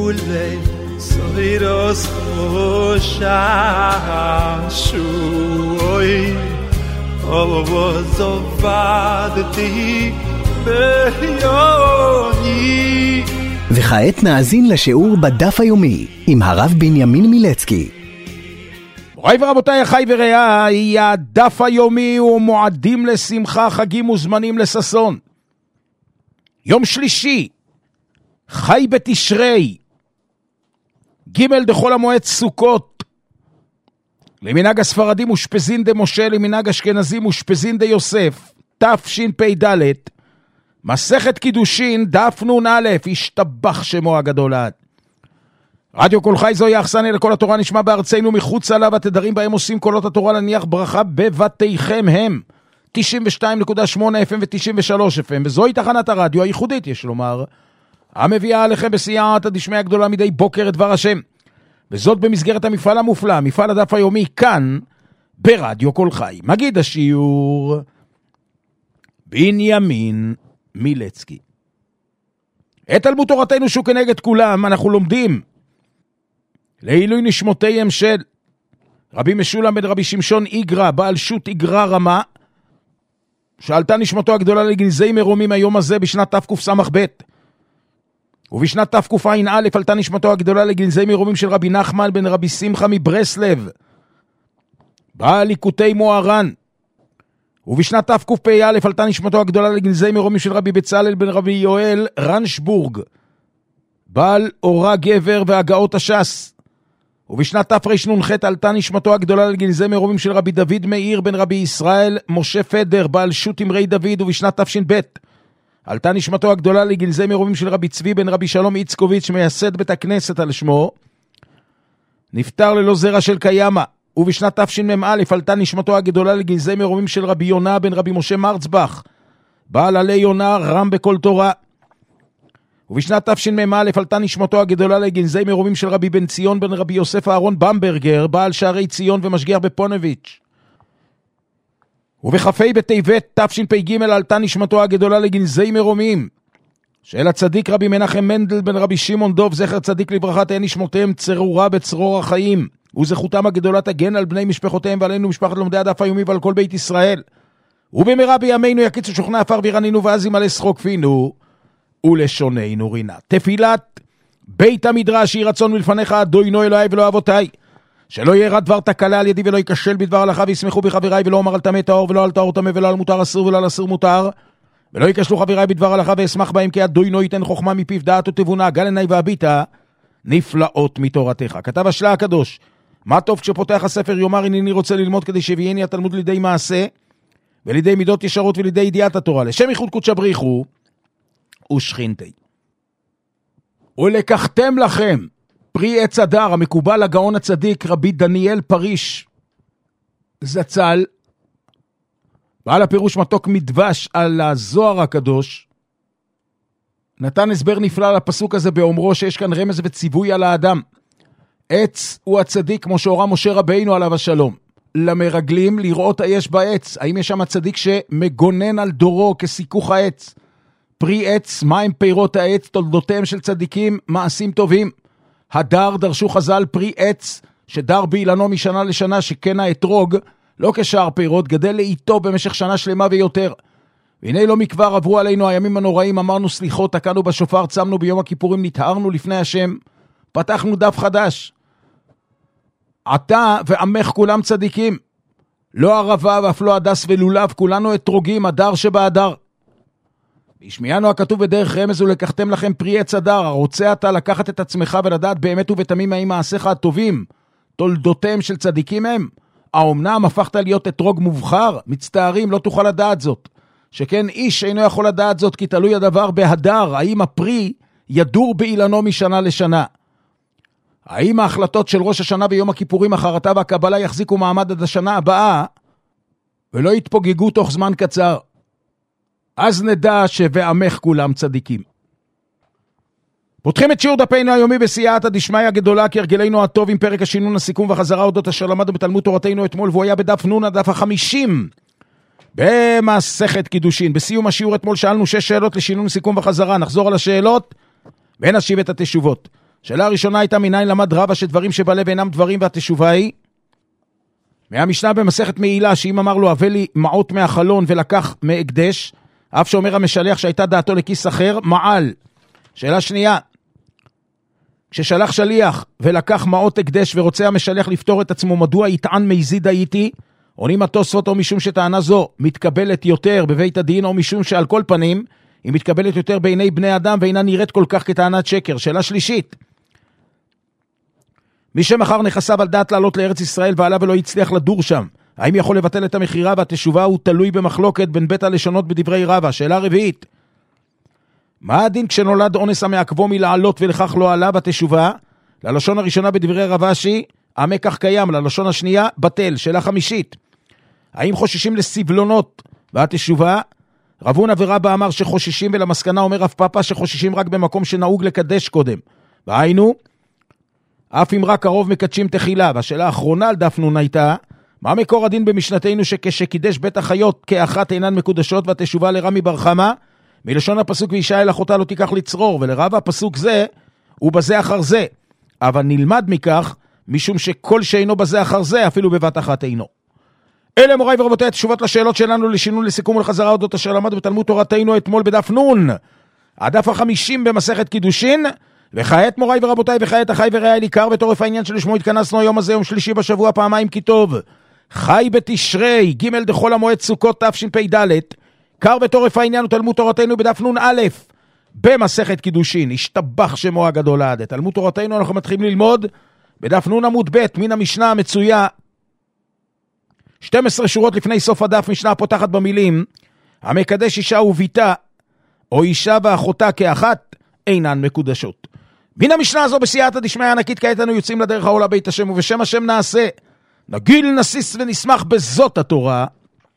ule soiros shashui ozovadti beyoni. וכעת נאזין לשיעור בדף היומי עם הרב בנימין מילצקי. מוריי ורבותיי, אחי ורעיי, הדף היומי הוא מועדים לשמחה, חגים וזמנים לששון. יום שלישי, חי בתשרי, ג' דחול המועד סוכות. למנהג הספרדים אושפזין דמשה, למנהג אשכנזים אושפזין דיוסף. תשפ"ד, מסכת קידושין, דף נ"א, השתבח שמו הגדול עד. רדיו כל חי זוהי האכסניה לכל התורה, נשמע בארצנו מחוץ עליו, התדרים בהם עושים קולות התורה להניח ברכה בבתיכם הם 92.8 FM ו-93 FM, וזוהי תחנת הרדיו הייחודית, יש לומר, המביאה עליכם בסייעתא דשמיא הגדולה מדי בוקר את דבר השם, וזאת במסגרת המפעל המופלא, מפעל הדף היומי, כאן ברדיו כל חי. מגיד השיעור בנימין מילצקי. את תלמוד תורתנו שהוא כנגד כולם אנחנו לומדים לעילוי נשמותיהם של רבי משולם בן רבי שמשון איגרא, בעל שו"ת איגרא רמה, שעלתה נשמתו הגדולה לגנזי מרומים היום הזה בשנת תקס"ב, ובשנת תקע"א עלתה נשמתו הגדולה לגנזי מרומים של רבי נחמן בן רבי שמחה מברסלב, בעל ליקוטי מוהר"ן, ובשנת תקפ"א עלתה נשמתו הגדולה לגנזי מרומים של רבי בצלאל בן רבי יואל רנשבורג, בעל אורה גבר והגאות הש"ס, ובשנת תרנ"ח עלתה נשמתו הגדולה לגנזי מרומים של רבי דוד מאיר בן רבי ישראל משה פדר, בעל שו"ת אמרי דוד, ובשנת תש"ב עלתה נשמתו הגדולה לגנזי מרומים של רבי צבי בן רבי שלום איצקוביץ', מייסד בית הכנסת על שמו, נפטר ללא זרע של קיימה. ובשנת תשמ"א עלתה נשמתו הגדולה לגנזי מרומים של רבי יונה בן רבי משה מרצבך, בעל עלי יונה רם בכל תורה. ובשנת תשמ"א עלתה נשמתו הגדולה לגנזי מרומים של רבי בן ציון בן רבי יוסף אהרון במברגר, בעל שערי ציון ומשגיח בפונביץ'. ובכ"ה בטבת תשפ"ג עלתה נשמתו הגדולה לגנזי מרומים של הצדיק רבי מנחם מנדל בן רבי שמעון דוב, זכר צדיק לברכה, תהא נשמותיהם צרורה בצרור החיים, וזכותם הגדולה תגן על בני משפחותיהם ועלינו משפחת לומדי הדף היומי ועל כל בית ישראל. ובמהרה בימינו יקיצו שוכני עפר וירנינו, ואז ימלא שחוק פינו ולשוננו רינה. תפילת בית המדרש, יהי רצון מלפניך אדוני אלוהי ולא אבותיי, שלא ירא דבר תקלה על ידי ולא ייכשל בדבר הלכה, וישמחו בחבריי, ולא אומר על טמא טהור ולא על טהור טמא, ולא על מותר אסור ולא על אסור מותר, ולא ייכשלו חבריי בדבר הלכה, ואשמח בהם, כי אדוני ייתן חוכמה מפיו, דעת ותבונה, גל עיני והביטה נפלאות מתורתך. כתב השלה הקדוש, מה טוב כשפותח הספר יאמר הנני רוצה ללמוד, כדי שיביאני התלמוד לידי מעשה ולידי מידות ישרות ולידי ידיעת התורה, לשם ייחוד קודשא בריחו ושכינתי. ולקחתם לכם פרי עץ הדר, המקובל הגאון הצדיק רבי דניאל פריש זצ"ל, בעל הפירוש מתוק מדבש על הזוהר הקדוש, נתן הסבר נפלא לפסוק הזה באומרו שיש כאן רמז וציווי על האדם. עץ הוא הצדיק, כמו שהורה משה רבינו עליו השלום, למרגלים לראות היש בעץ, האם יש שם הצדיק שמגונן על דורו כסיכוך העץ. פרי עץ, מה הם פירות העץ? תולדותיהם של צדיקים, מעשים טובים. הדר, דרשו חז"ל, פרי עץ שדר באילנו משנה לשנה, שכן האתרוג לא כשאר פירות, גדל לאיתו במשך שנה שלמה ויותר. והנה לא מכבר עברו עלינו הימים הנוראים, אמרנו סליחות, תקענו בשופר, צמנו ביום הכיפורים, נטהרנו לפני השם, פתחנו דף חדש. אתה ועמך כולם צדיקים, לא ערבה ואף לא הדס ולולב, כולנו אתרוגים, הדר שבהדר. השמיענו הכתוב בדרך רמז, ולקחתם לכם פרי עץ הדר. הרוצה אתה לקחת את עצמך ולדעת באמת ובתמים האם מעשיך הטובים תולדותיהם של צדיקים הם? האומנם הפכת להיות אתרוג מובחר? מצטערים, לא תוכל לדעת זאת, שכן איש אינו יכול לדעת זאת, כי תלוי הדבר בהדר, האם הפרי ידור באילנו משנה לשנה, האם ההחלטות של ראש השנה ויום הכיפורים, החרטה והקבלה יחזיקו מעמד עד השנה הבאה ולא יתפוגגו תוך זמן קצר. אז נדע שוועמך כולם צדיקים. פותחים את שיעור דפנו היומי בסייעתא דשמיא הגדולה, כהרגלנו הטוב, עם פרק השינון, הסיכום והחזרה אודות אשר למדנו בתלמוד תורתנו אתמול, והוא היה בדף נ', הדף ה-50 במסכת קידושין. בסיום השיעור אתמול שאלנו 6 שאלות לשינון, סיכום וחזרה. נחזור על השאלות ונשיב את התשובות. שאלה הראשונה הייתה מניין למד רבא שדברים שבלב אינם דברים, והתשובה היא מהמשנה במסכת מעילה, שאם אמר לו הבא לי מעות מהחלון ולקח מהקדש, אף שאומר המשלח שהייתה דעתו לכיס אחר, מעל. שאלה שנייה, כששלח שליח ולקח מעות הקדש ורוצה המשלח לפתור את עצמו, מדוע יטען מזיד הייתי? עונים התוספות, או משום שטענה זו מתקבלת יותר בבית הדין, או משום שעל כל פנים היא מתקבלת יותר בעיני בני אדם ואינה נראית כל כך כטענת שקר. שאלה שלישית, מי שמחר נכסיו על דעת לעלות לארץ ישראל ועלה ולא יצליח לדור שם, האם יכול לבטל את המחירה? והתשובה הוא תלוי במחלוקת בין בית הלשונות בדברי רבא. שאלה רביעית, מה הדין כשנולד אונס המעכבו מלעלות ולכך לא עלה? והתשובה, ללשון הראשונה בדברי רבשי, המקח קיים, ללשון השנייה, בטל. שאלה חמישית, האם חוששים לסבלונות? והתשובה, רב הונא ורבא אמר שחוששים, ולמסקנה אומר רב פאפא שחוששים רק במקום שנהוג לקדש קודם. והיינו, אף אם רק קרוב מקדשים תחילה. והשאלה האחרונה על דף נון הייתה, מה מקור הדין במשנתנו שכשקידש בית החיות כאחת אינן מקודשות? והתשובה לרמי בר חמא, מלשון הפסוק ואישה אל אחותה לא תיקח לצרור, ולרב הפסוק זה הוא בזה אחר זה, אבל נלמד מכך משום שכל שאינו בזה אחר זה אפילו בבת אחת אינו. אלה מוריי ורבותיי התשובות לשאלות שלנו לשינון לסיכום ולחזרה אודות אשר למדנו בתלמוד תורתנו אתמול בדף נון, הדף ה-50 במסכת קידושין. וכעת מוריי ורבותיי, וכעת אחי ורעי עיקר וטורף העניין שלשמו התכנסנו היום הזה, יום שלישי בשבוע, פעמיים כי טוב, חי בתשרי ג' דחול המועד סוכות תשפ"ד. קר וטורף העניין ותלמוד תורתנו בדף נון א' במסכת קידושין, השתבח שמו הגדול לעד. תלמוד תורתנו אנחנו מתחילים ללמוד בדף נון עמוד ב' מן המשנה המצויה 12 שורות לפני סוף הדף, משנה פותחת במילים המקדש אישה וביתה או אישה ואחותה כאחת אינן מקודשות. מן המשנה הזו בסייעתא דשמיא ענקית, כעת אנו יוצאים לדרך העולה בית השם, ובשם השם נעשה, נגיל נסיס ונשמח בזאת התורה,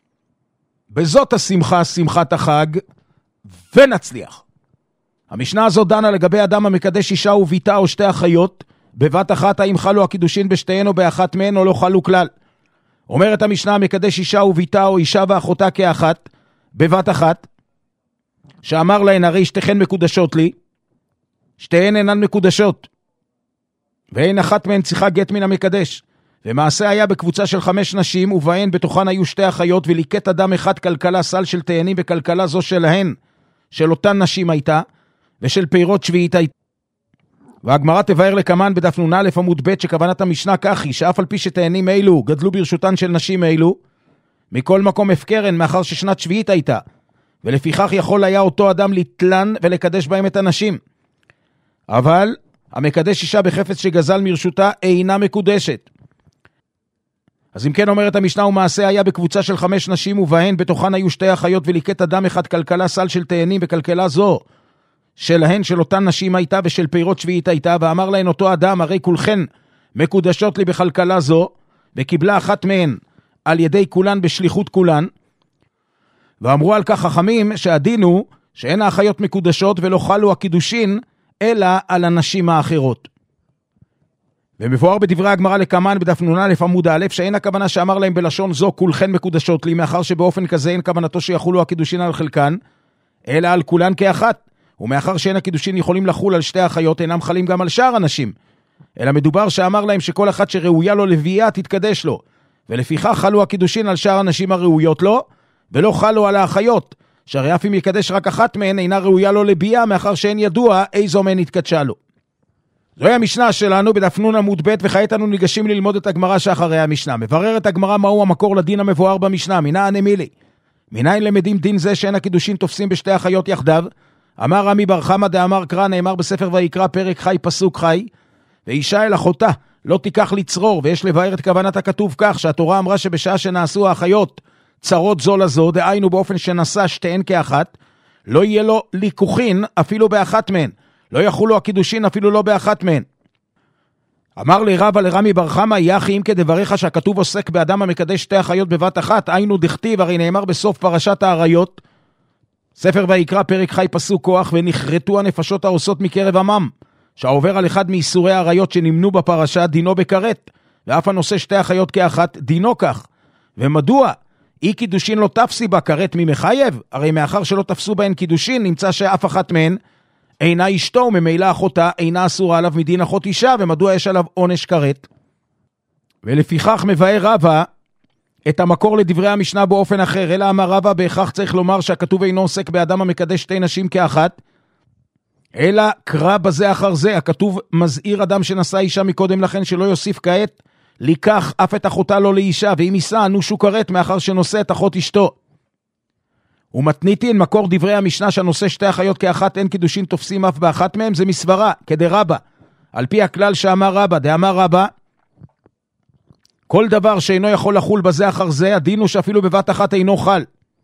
בזאת השמחה, שמחת החג, ונצליח. המשנה הזו דנה לגבי אדם המקדש אישה וביתה או שתי אחיות בבת אחת, האם חלו הקידושין בשתיהן או באחת מהן או לא חלו כלל. אומרת המשנה, המקדש אישה וביתה או אישה ואחותה כאחת בבת אחת, שאמר להן הרי שתיכן מקודשות לי, שתיהן אינן מקודשות, ואין אחת מהן צריכה גט מן המקדש. ומעשה היה בקבוצה של 5 נשים, ובהן בתוכן היו 2 אחיות, וליקט אדם אחד כלכלה סל של תאנים, וכלכלה זו שלהן, של אותן נשים הייתה, ושל פירות שביעית הייתה. והגמרא תבאר לקמן בדף נון א' עמוד ב' שכוונת המשנה כך היא, שאף על פי שתאנים אלו גדלו ברשותן של נשים אלו, מכל מקום הפקרן מאחר ששנת שביעית הייתה, ולפיכך יכול היה אותו אדם לתלן ולקדש בהם את הנשים. אבל המקדש אישה בחפץ שגזל מרשותה אינה מקודשת. אז אם כן אומרת המשנה, ומעשה היה בקבוצה של 5 נשים, ובהן בתוכן היו 2 אחיות, וליקט אדם אחד כלכלה סל של תאנים, וכלכלה זו שלהן של אותן נשים הייתה, ושל פירות שביעית הייתה, ואמר להן אותו אדם, הרי כולכן מקודשות לי בכלכלה זו, וקיבלה אחת מהן על ידי כולן בשליחות כולן. ואמרו על כך חכמים שהדין הוא שאין האחיות מקודשות ולא חלו הקידושין אלא על הנשים האחרות. ומבואר בדברי הגמרא לקמן בדף נון א' עמוד א' שאין הכוונה שאמר להם בלשון זו כולכן מקודשות לי, מאחר שבאופן כזה אין כוונתו שיחולו הקידושין על חלקן אלא על כולן כאחת, ומאחר שאין הקידושין יכולים לחול על 2 אחיות אינם חלים גם על שאר הנשים, אלא מדובר שאמר להם שכל אחת שראויה לו לביאה תתקדש לו, ולפיכך חלו הקידושין על שאר הנשים הראויות לו, ולא חלו על האחיות, שהרי אף אם יקדש רק אחת מהן אינה ראויה לו לביאה, מאחר שאין ידוע איזו מהן התקדשה לו. זוהי המשנה שלנו בדף נון עמוד ב', וכעת אנו ניגשים ללמוד את הגמרא שאחרי המשנה. מבררת הגמרא מהו המקור לדין המבואר במשנה, מנין נמילי. מנין למדים דין זה שאין הקידושין תופסים ב2 אחיות יחדיו? אמר רמי בר חמא דאמר קרא, נאמר בספר ויקרא פרק חי פסוק חי, ואישה אל אחותה לא תיקח לצרור, ויש לבאר את כוונת הכתוב כך, שהתורה אמרה שבשעה שנעשו האחיות צרות זו לזו, דהיינו באופן שנשא שתיהן כאחת, לא יהיה לו ליקוחין אפילו באחת מהן, לא יחולו הקידושין אפילו לא באחת מהן. אמר לרבא לרמי בר חמא, יחי אם כדבריך שהכתוב עוסק באדם המקדש 2 אחיות בבת אחת, היינו דכתיב, הרי נאמר בסוף פרשת העריות, ספר ויקרא פרק חי פסוק כוח, ונחרטו הנפשות העושות מקרב עמם, שהעובר על אחד מאיסורי העריות שנמנו בפרשה דינו בכרת, ואף הנושא 2 אחיות כאחת דינו כך. ומדוע? אי קידושין לא תפסי בה כרת ממחייב, הרי מאחר שלא תפסו בהן קידושין, נמצא שאף אחת מהן אינה אשתו, וממילא אחותה אינה אסורה עליו מדין אחות אישה, ומדוע יש עליו עונש כרת. ולפיכך מבאר רבא את המקור לדברי המשנה באופן אחר, אלא אמר רבא בהכרח צריך לומר שהכתוב אינו עוסק באדם המקדש שתי נשים כאחת, אלא קרא בזה אחר זה, הכתוב מזהיר אדם שנשא אישה מקודם לכן שלא יוסיף כעת, לקח אף את אחותה לא לאישה, ואם יישא אנושו כרת מאחר שנושא את אחות אשתו. ומתניתין מקור דברי המשנה שהנושא שתי אחיות כאחת אין קידושין תופסים אף באחת מהם, זה מסברה, כדרבא, על פי הכלל שאמר רבא, דאמר רבא, כל דבר שאינו יכול לחול בזה אחר זה, הדין הוא שאפילו בבת אחת אינו חל.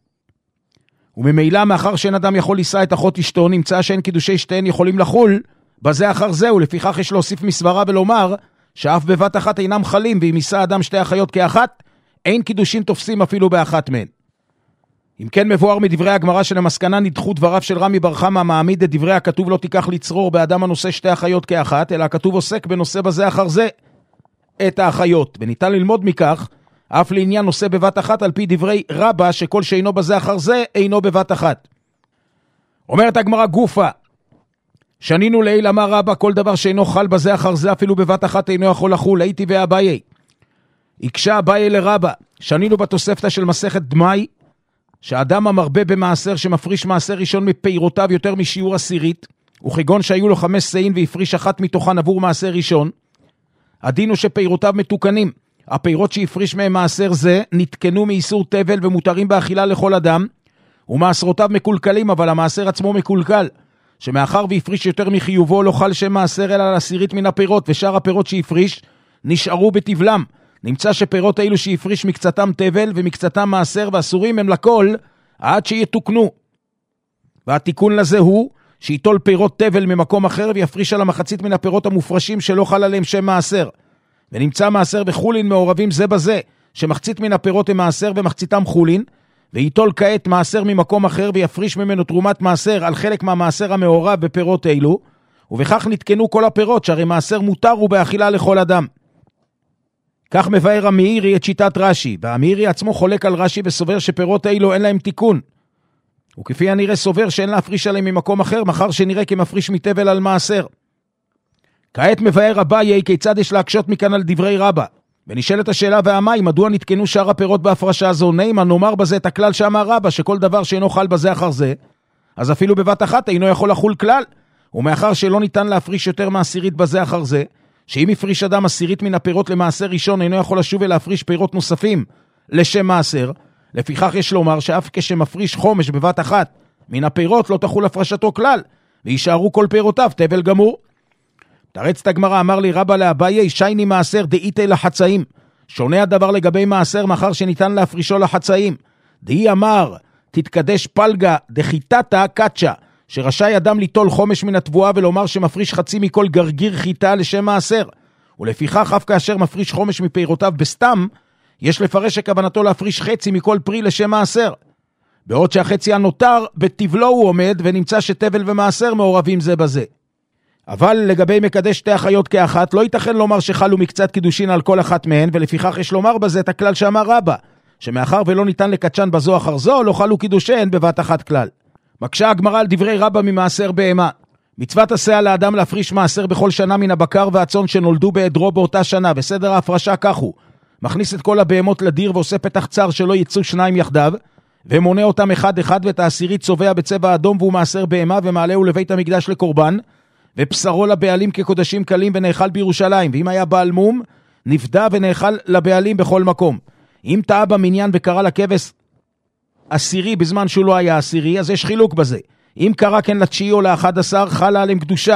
וממילא מאחר שאין אדם יכול לישא את אחות אשתו, נמצא שאין קידושי שתיהן יכולים לחול בזה אחר זה, ולפיכך יש להוסיף מסברה ולומר שאף בבת אחת אינם חלים, ואם יישא אדם שתי אחיות כאחת, אין קידושין תופסים אפילו באחת מהן. אם כן מבואר מדברי הגמרא שלמסקנה נדחו דבריו של רמי בר חמא מעמיד את דברי הכתוב לא תיקח לצרור באדם הנושא שתי אחיות כאחת, אלא הכתוב עוסק בנושא בזה אחר זה את האחיות, וניתן ללמוד מכך אף לעניין נושא בבת אחת על פי דברי רבא שכל שאינו בזה אחר זה אינו בבת אחת. אומרת הגמרא גופה, שנינו לעיל אמר רבא כל דבר שאינו חל בזה אחר זה אפילו בבת אחת אינו יכול לחול, הייתי ואביי. הקשה אביי לרבא, שנינו בתוספתא של מסכת דמאי, שהאדם המרבה במעשר שמפריש מעשר ראשון מפירותיו יותר משיעור עשירית, וכגון שהיו לו 5 שאים והפריש אחת מתוכן עבור מעשר ראשון, הדין הוא שפירותיו מתוקנים, הפירות שהפריש מהם מעשר זה נתקנו מאיסור תבל ומותרים באכילה לכל אדם, ומעשרותיו מקולקלים, אבל המעשר עצמו מקולקל, שמאחר והפריש יותר מחיובו לא חל שם מעשר אלא על עשירית מן הפירות, ושאר הפירות שהפריש נשארו בטבלם. נמצא שפירות האלו שהפריש מקצתם תבל ומקצתם מעשר ואסורים הם לכל עד שיתוקנו. והתיקון לזה הוא שיטול פירות תבל ממקום אחר ויפריש על המחצית מן הפירות המופרשים שלא חל עליהם שם מעשר. ונמצא מעשר וחולין מעורבים זה בזה, שמחצית מן הפירות הם מעשר ומחציתם חולין, ויטול כעת מעשר ממקום אחר ויפריש ממנו תרומת מעשר על חלק מהמעשר המעורב בפירות אלו, ובכך נתקנו כל הפירות שהרי מעשר מותר ובאכילה לכל אדם. כך מבאר המאירי את שיטת רש"י, והמאירי עצמו חולק על רש"י וסובר שפירות אלו אין להם תיקון. וכפי הנראה סובר שאין להפריש עליהם ממקום אחר, מחר שנראה כמפריש מתבל על מעשר. כעת מבאר אביי כיצד יש להקשות מכאן על דברי רבא. ונשאלת השאלה והמאי, מדוע נתקנו שאר הפירות בהפרשה זו? נאמר נאמר בזה את הכלל שאמר רבא, שכל דבר שאינו חל בזה אחר זה, אז אפילו בבת אחת אינו יכול לחול כלל. ומאחר שלא ניתן להפריש יותר מעשירית בזה אחר זה, שאם יפריש אדם עשירית מן הפירות למעשר ראשון, אינו יכול לשוב ולהפריש פירות נוספים לשם מעשר, לפיכך יש לומר שאף כשמפריש חומש בבת אחת מן הפירות לא תחול הפרשתו כלל, וישארו כל פירותיו תבל גמור. תרצת הגמרא, אמר לי רבא לאביי, שייני מעשר דאיתי לחצאים. שונה הדבר לגבי מעשר מאחר שניתן להפרישו לחצאים. דאי אמר, תתקדש פלגה דחיטתה קצ'ה, שרשאי אדם ליטול חומש מן התבואה ולומר שמפריש חצי מכל גרגיר חיטה לשם מעשר. ולפיכך אף כאשר מפריש חומש מפירותיו בסתם, יש לפרש שכוונתו להפריש חצי מכל פרי לשם מעשר. בעוד שהחצי הנותר בטבלו הוא עומד, ונמצא שטבל ומעשר מעורבים זה בזה. אבל לגבי מקדש שתי אחיות כאחת, לא ייתכן לומר שחלו מקצת קידושין על כל אחת מהן, ולפיכך יש לומר בזה את הכלל שאמר רבא, שמאחר ולא ניתן לקדשן בזו אחר זו, לא חלו קידושיהן בבת אחת כלל. מקשה הגמרא על דברי רבא ממעשר בהמה. מצוות עשה על האדם להפריש מעשר בכל שנה מן הבקר והצאן שנולדו בעדרו באותה שנה, וסדר ההפרשה כך הוא. מכניס את כל הבהמות לדיר ועושה פתח צר שלא יצאו שניים יחדיו, ומונה אותם אחד אחד, ואת העשירית צובע בצבע אדום והוא מעשר בהמה, ומעלהו לבית המקדש לקורבן, ובשרו לבעלים כקודשים קלים ונאכל בירושלים, ואם היה בעל מום, נפדה ונאכל לבעלים בכל מקום. אם טעה במניין וקרא לכבש עשירי בזמן שהוא לא היה עשירי, אז יש חילוק בזה. אם קרא כן לתשיעי או ל11, חלה עליהם קדושה.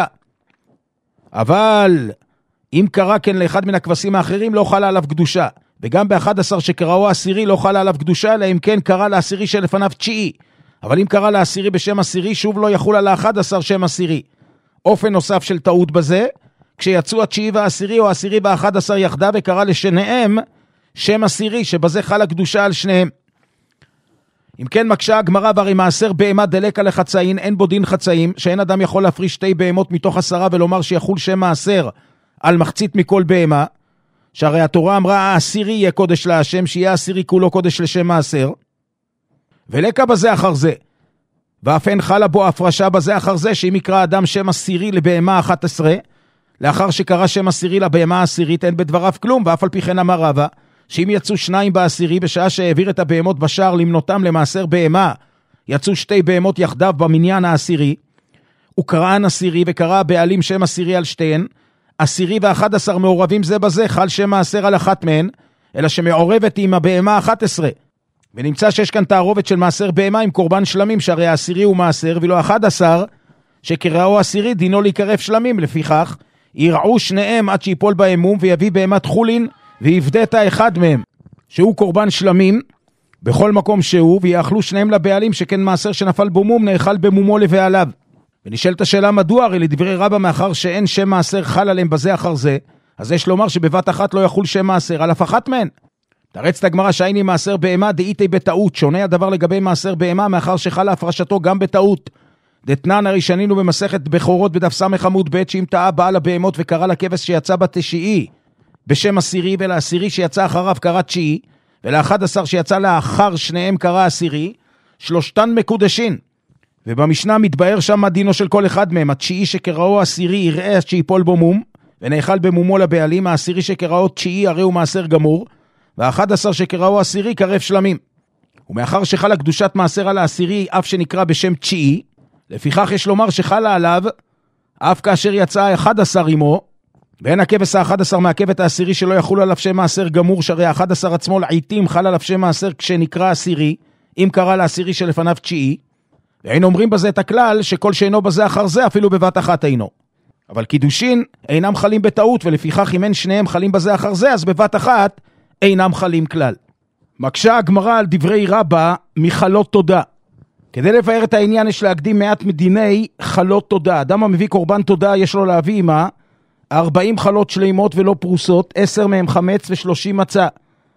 אבל אם קרא כן לאחד מן הכבשים האחרים, לא חלה עליו קדושה. וגם ב11 שקראו עשירי לא חלה עליו קדושה, אלא אם כן קרא לעשירי שלפניו תשיעי. אבל אם קרא לעשירי בשם עשירי, שוב לא יחול על ה11 שם עשירי. אופן נוסף של טעות בזה, כשיצאו התשיעי והעשירי או העשירי וה11 יחדיו, וקרא לשניהם שם עשירי, שבזה חלה קדושה על שניהם. אם כן מקשה הגמרא, והרי מעשר בהמה דלקה לחצאין, אין בו דין חצאים, שאין אדם יכול להפריש 2 בהמות מתוך 10 ולומר שיחול שם מעשר על מחצית מכל בהמה, שהרי התורה אמרה העשירי יהיה קודש להשם, שיהיה העשירי כולו קודש לשם מעשר, ולקה בזה אחר זה. ואף אין חלה בו הפרשה בזה אחר זה, שאם יקרא אדם שם עשירי לבהמה 11, לאחר שקרא שם עשירי לבהמה העשירית, אין בדבריו כלום, ואף על פי כן אמר רבא, שאם יצאו 2 בעשירי, בשעה שהעביר את הבהמות בשער למנותם למעשר בהמה, יצאו 2 בהמות יחדיו במניין העשירי, הוא קראן עשירי וקרא הבעלים שם עשירי על שתיהן, עשירי ו11 מעורבים זה בזה, חל שם מעשר על אחת מהן, אלא שמעורבת עם הבהמה 11. ונמצא שיש כאן תערובת של מעשר בהמה עם קורבן שלמים, שהרי העשירי הוא מעשר, ולא 11, שקראו עשירי דינו להיקרב שלמים, לפיכך, ירעו שניהם עד שיפול בהמום, ויביא בהמת חולין, ויבדה את האחד מהם, שהוא קורבן שלמים, בכל מקום שהוא, ויאכלו שניהם לבעלים, שכן מעשר שנפל במום, נאכל במומו לבעליו. ונשאלת השאלה מדוע, הרי לדברי רבא, מאחר שאין שם מעשר חל עליהם בזה אחר זה, אז יש לומר שבבת אחת לא יחול שם מעשר על אף אחת מהן. תרצת הגמרא שהייני מעשר בהמה דאיתי בטעות, שונה הדבר לגבי מעשר בהמה, מאחר שחלה הפרשתו גם בטעות. דתנן הרי שנינו במסכת בכורות בדף סמך עמוד ב', שאם טעה בעל הבהמות וקרא לכבש שיצא בתשיעי בשם עשירי, ולעשירי שיצא אחריו קרא תשיעי, ול11 שיצא לאחר שניהם קרא עשירי, שלושתן מקודשין. ובמשנה מתבאר שם מה דינו של כל אחד מהם. התשיעי שקראו עשירי יראה שיפול בו מום, ונאכל במומו לבעלים. העשירי שקראו תשיעי הרי הוא מעשר גמור, וה11 שקראו עשירי קרב שלמים. ומאחר שחלה קדושת מעשר על העשירי אף שנקרא בשם תשיעי, לפיכך יש לומר שחלה עליו אף כאשר יצא 11 עמו, ואין הכבש ה11 מהכבש העשירי שלא יחול עליו שם מעשר גמור, שהרי ה11 עצמו לעיתים חל עליו שם מעשר כשנקרא עשירי, אם קרא לעשירי שלפניו תשיעי. ואין אומרים בזה את הכלל שכל שאינו בזה אחר זה אפילו בבת אחת אינו. אבל קידושין אינם חלים בטעות, ולפיכך אם אין שניהם חלים בזה אחר זה, אז בבת אחת אינם חלים כלל. מקשה הגמרא על דברי רבא מחלות תודה. כדי לבאר את העניין יש להקדים מעט מדיני חלות תודה. אדם המביא קורבן תודה יש לו להביא עמה 40 חלות שלימות ולא פרוסות, 10 מהם חמץ ו30 מצה.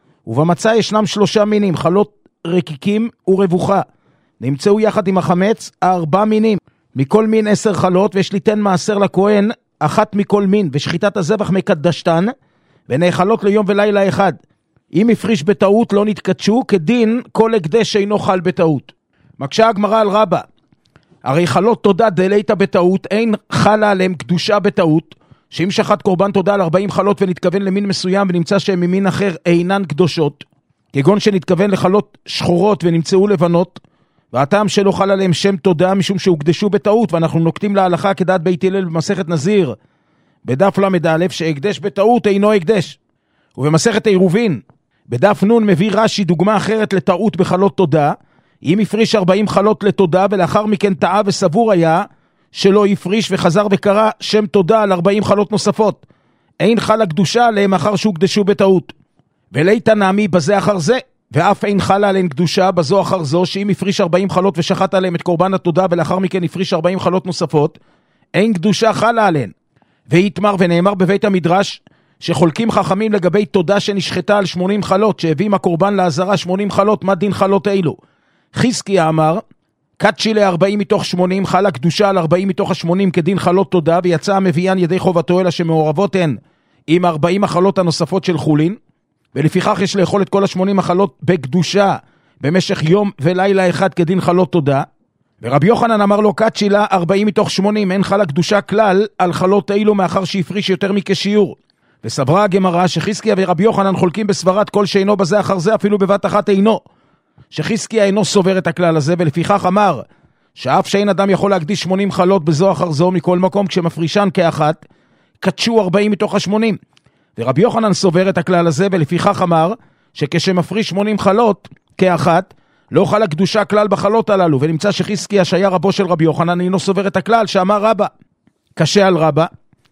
ובמצה ישנם 3 מינים, חלות רקיקים ורבוחה. נמצאו יחד עם החמץ 4 מינים, מכל מין 10 חלות, ויש ליתן מעשר לכהן 1 מכל מין, ושחיטת הזבח מקדשתן, ונאכלות ליום ולילה אחד. אם הפריש בטעות לא נתקדשו, כדין כל הקדש אינו חל בטעות. מקשה הגמרא על רבא, הרי חלות תודה דלית בטעות, אין חלה עליהם קדושה בטעות, שאם שחט קורבן תודה על 40 חלות ונתכוון למין מסוים, ונמצא שהם ממין אחר אינן קדושות, כגון שנתכוון לחלות שחורות ונמצאו לבנות, והטעם שלא חל עליהם שם תודה משום שהוקדשו בטעות, ואנחנו נוקטים להלכה כדעת בית הלל במסכת נזיר, בדף למד א', שהקדש בטעות אינו הקדש. ובמסכת עירובין, בדף נון מביא רש"י דוגמה אחרת לטעות בחלות תודה, אם הפריש 40 חלות לתודה, ולאחר מכן טעה וסבור היה שלא הפריש וחזר וקרא שם תודה על 40 חלות נוספות. אין חלה קדושה עליהם אחר שהוקדשו בטעות. וליתא נמי בזה אחר זה, ואף אין חלה עליהם קדושה בזו אחר זו, שאם הפריש 40 חלות ושחט עליהם את קורבן התודה, ולאחר מכן הפריש 40 חלות נוספות, אין קדושה חלה עליהן. והתמר ונאמר בבית המדרש, שחולקים חכמים לגבי תודה שנשחטה על 80 חלות, שהביא הקורבן לעזרה 80 חלות, מה דין חלות אילו? חזקיה אמר, קדשי ל-40 מתוך 80, חלה קדושה על 40 מתוך ה-80 כדין חלות תודה, ויצא המביאן ידי חובתו, אלא שמעורבות הן עם 40 החלות הנוספות של חולין, ולפיכך יש לאכול את כל ה-80 החלות בקדושה, במשך יום ולילה אחד כדין חלות תודה. ורבי יוחנן אמר לו, קדשי לה 40 מתוך 80, אין חלה קדושה כלל על חלות אילו, מאחר שהפריש יותר מכשיעור. וסברה הגמרא שחזקיה ורבי יוחנן חולקים בסברת כל שאינו בזה אחר זה, אפילו בבת אחת אינו. שחזקיה אינו סובר את הכלל הזה, ולפיכך אמר שאף שאין אדם יכול להקדיש 80 חלות בזו אחר זו מכל מקום, כשמפרישן כאחת, קדשו 40 מתוך ה-80. ורבי יוחנן סובר את הכלל הזה, ולפיכך אמר שכשמפריש 80 חלות כאחת, לא חלה קדושה כלל בחלות הללו. ונמצא שחזקיה שהיה רבו של רבי יוחנן אינו סובר את הכלל שאמר רבא. קשה על רבא.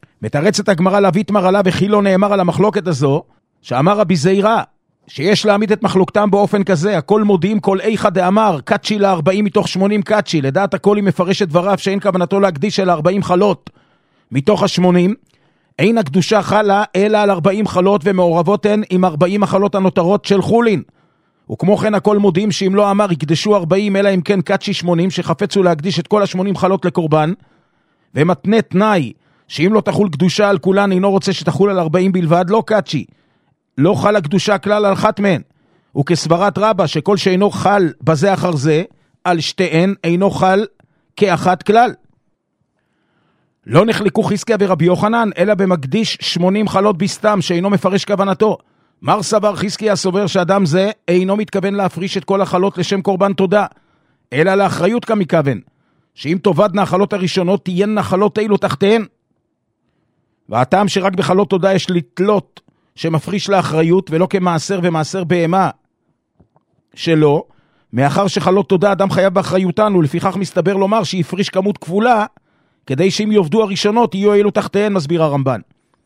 מתרצת הגמרא להביטמר עליו, וכי לא נאמר על המחלוקת הזו, שאמר רבי זעירא, שיש להעמיד את מחלוקתם באופן כזה, הכל מודיעים כל איכא דאמר, קדשי ל-40 מתוך 80 קדשי, לדעת הכל היא מפרש את דבריו שאין כוונתו להקדיש אל 40 חלות מתוך ה-80, אין הקדושה חלה אלא על 40 חלות, ומעורבות הן עם 40 החלות הנותרות של חולין. וכמו כן הכל מודיעים שאם לא אמר יקדשו 40 אלא אם כן קדשי 80, שחפצו להקדיש את כל ה-80 חלות לקורבן, ומתנה תנאי שאם לא תחול קדושה על כולן אינו רוצה שתחול על 40 בלבד, לא קדשי, לא חלה קדושה כלל על אחת מהן. וכסברת רבא שכל שאינו חל בזה אחר זה, על שתיהן אינו חל כאחת כלל. לא נחלקו חזקיה ורבי יוחנן, אלא במקדיש 80 חלות בסתם, שאינו מפרש כוונתו. מר סבר חזקיה סובר שאדם זה אינו מתכוון להפריש את כל החלות לשם קורבן תודה, אלא לאחריות כמכוון, שאם תאבדנה החלות הראשונות, תהיינה חלות אלו תחתיהן. והטעם שרק בחלות תודה יש לתלות שמפריש לאחריות, ולא כמעשר ומעשר בהמה שלו, מאחר שחלות תודה אדם חייב באחריותן, ולפיכך מסתבר לומר שיפריש כמות כפולה, כדי שאם יובדו הראשונות יהיו אלו תחתיהן, מסביר הרמב"ן.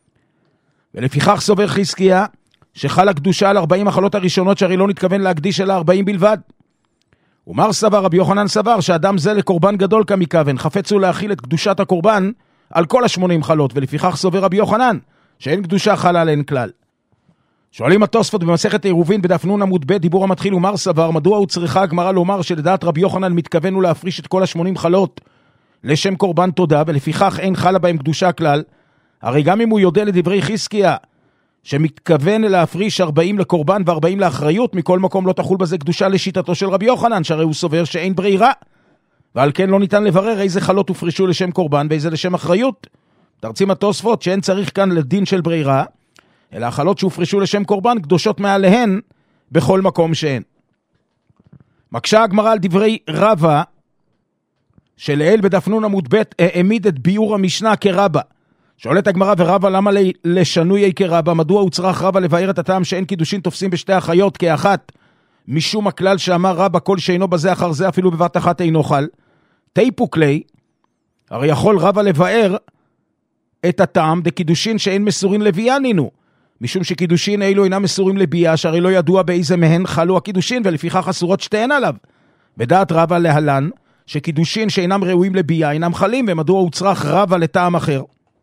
ולפיכך סובר חזקיה שחל הקדושה על 40 החלות הראשונות, שהרי לא נתכוון להקדיש אלא 40 בלבד. ומר סבר רבי יוחנן סבר שאדם זה לקורבן גדול כמכוון, חפץ הוא להכיל את קדושת הקורבן על כל 80 חלות, ולפיכך סובר רבי יוחנן שאין קדושה חלה עליהן כלל. שואלים התוספות במסכת עירובין בדף נ' עמוד ב', דיבור המתחיל, ומר סבר מדוע הוא צריכה הגמרא לומר שלדעת רבי יוחנן מתכוון הוא להפריש את כל 80 חלות לשם קורבן תודה, ולפיכך אין חלה בהם קדושה כלל. הרי גם אם הוא יודע לדברי חזקיה שמתכוון להפריש 40 לקורבן ו40 לאחריות, מכל מקום לא תחול בזה קדושה לשיטתו של רבי יוחנן, שהרי הוא סובר שאין ברירה, ועל כן לא ניתן לברר איזה חלות הופרשו לשם קורבן ואיזה לשם אחריות. תרצים התוספות שאין צריך כאן לדין של ברירה, אלא החלות שהופרשו לשם קורבן קדושות מעליהן בכל מקום שהן. מקשה הגמרא על דברי רבא שלאל בדף נ' עמוד ב' העמיד את ביאור המשנה כרבא. שואלת הגמרא, ורבא למה לשנוי כרבא? מדוע הוא צריך רבא לבאר את הטעם שאין קידושין תופסים בשתי החיות כאחת, משום הכלל שאמר רבא כל שאינו בזה אחר זה אפילו בבת אחת אינו חל? תיפוק לי, הרי יכול רבא לבאר את הטעם דקידושין שאין מסורים לביאה נינו, משום שקידושין אילו אינם מסורים לביאה, שהרי לא ידוע באיזה מהן חלו הקידושין, ולפיכך אסורות שתיהן עליו. בדעת רבא להלן שקידושין שאינם ראויים לביאה אינם חלים, ומדוע הוא צריך רבא לטעם אחר?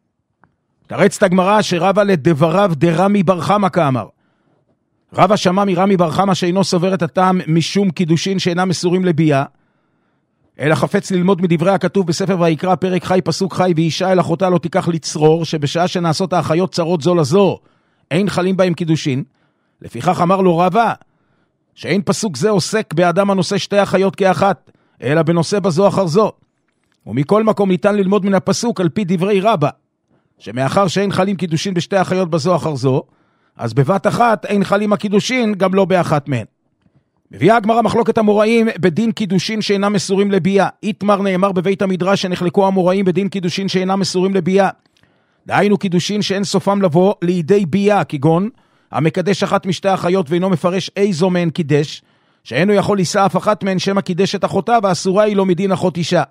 תרצת הגמרא שרבא לדבריו דרמי בר חמא כאמר. רבא שמע מרמי בר חמא שאינו סובר את הטעם משום קידושין שאינם מסורים לביאה, אלא חפץ ללמוד מדברי הכתוב בספר ויקרא פרק חי פסוק חי, ואישה אל אחותה לא תיקח לצרור, שבשעה שנעשות האחיות צרות זו לזו אין חלים בהם קידושין. לפיכך אמר לו רבא שאין פסוק זה עוסק באדם הנושא שתי אחיות כאחת, אלא בנושא בזו אחר זו. ומכל מקום ניתן ללמוד מן הפסוק על פי דברי רבא שמאחר שאין חלים קידושין בשתי אחיות בזו אחר זו, אז בבת אחת אין חלים הקידושין גם לא באחת מהן. מביאה הגמרא מחלוקת המוראים בדין קידושין שאינם מסורים לביאה. איתמר נאמר בבית המדרש שנחלקו המוראים בדין קידושין שאינם מסורים לביאה. דהיינו קידושין שאין סופם לבוא לידי ביאה, כגון המקדש אחת משתי אחיות ואינו מפרש איזו מהן קידש, שאינו יכול לישא אף אחת מהן שמא קידש את אחותה, ואסורה היא לו מדין אחות אישה.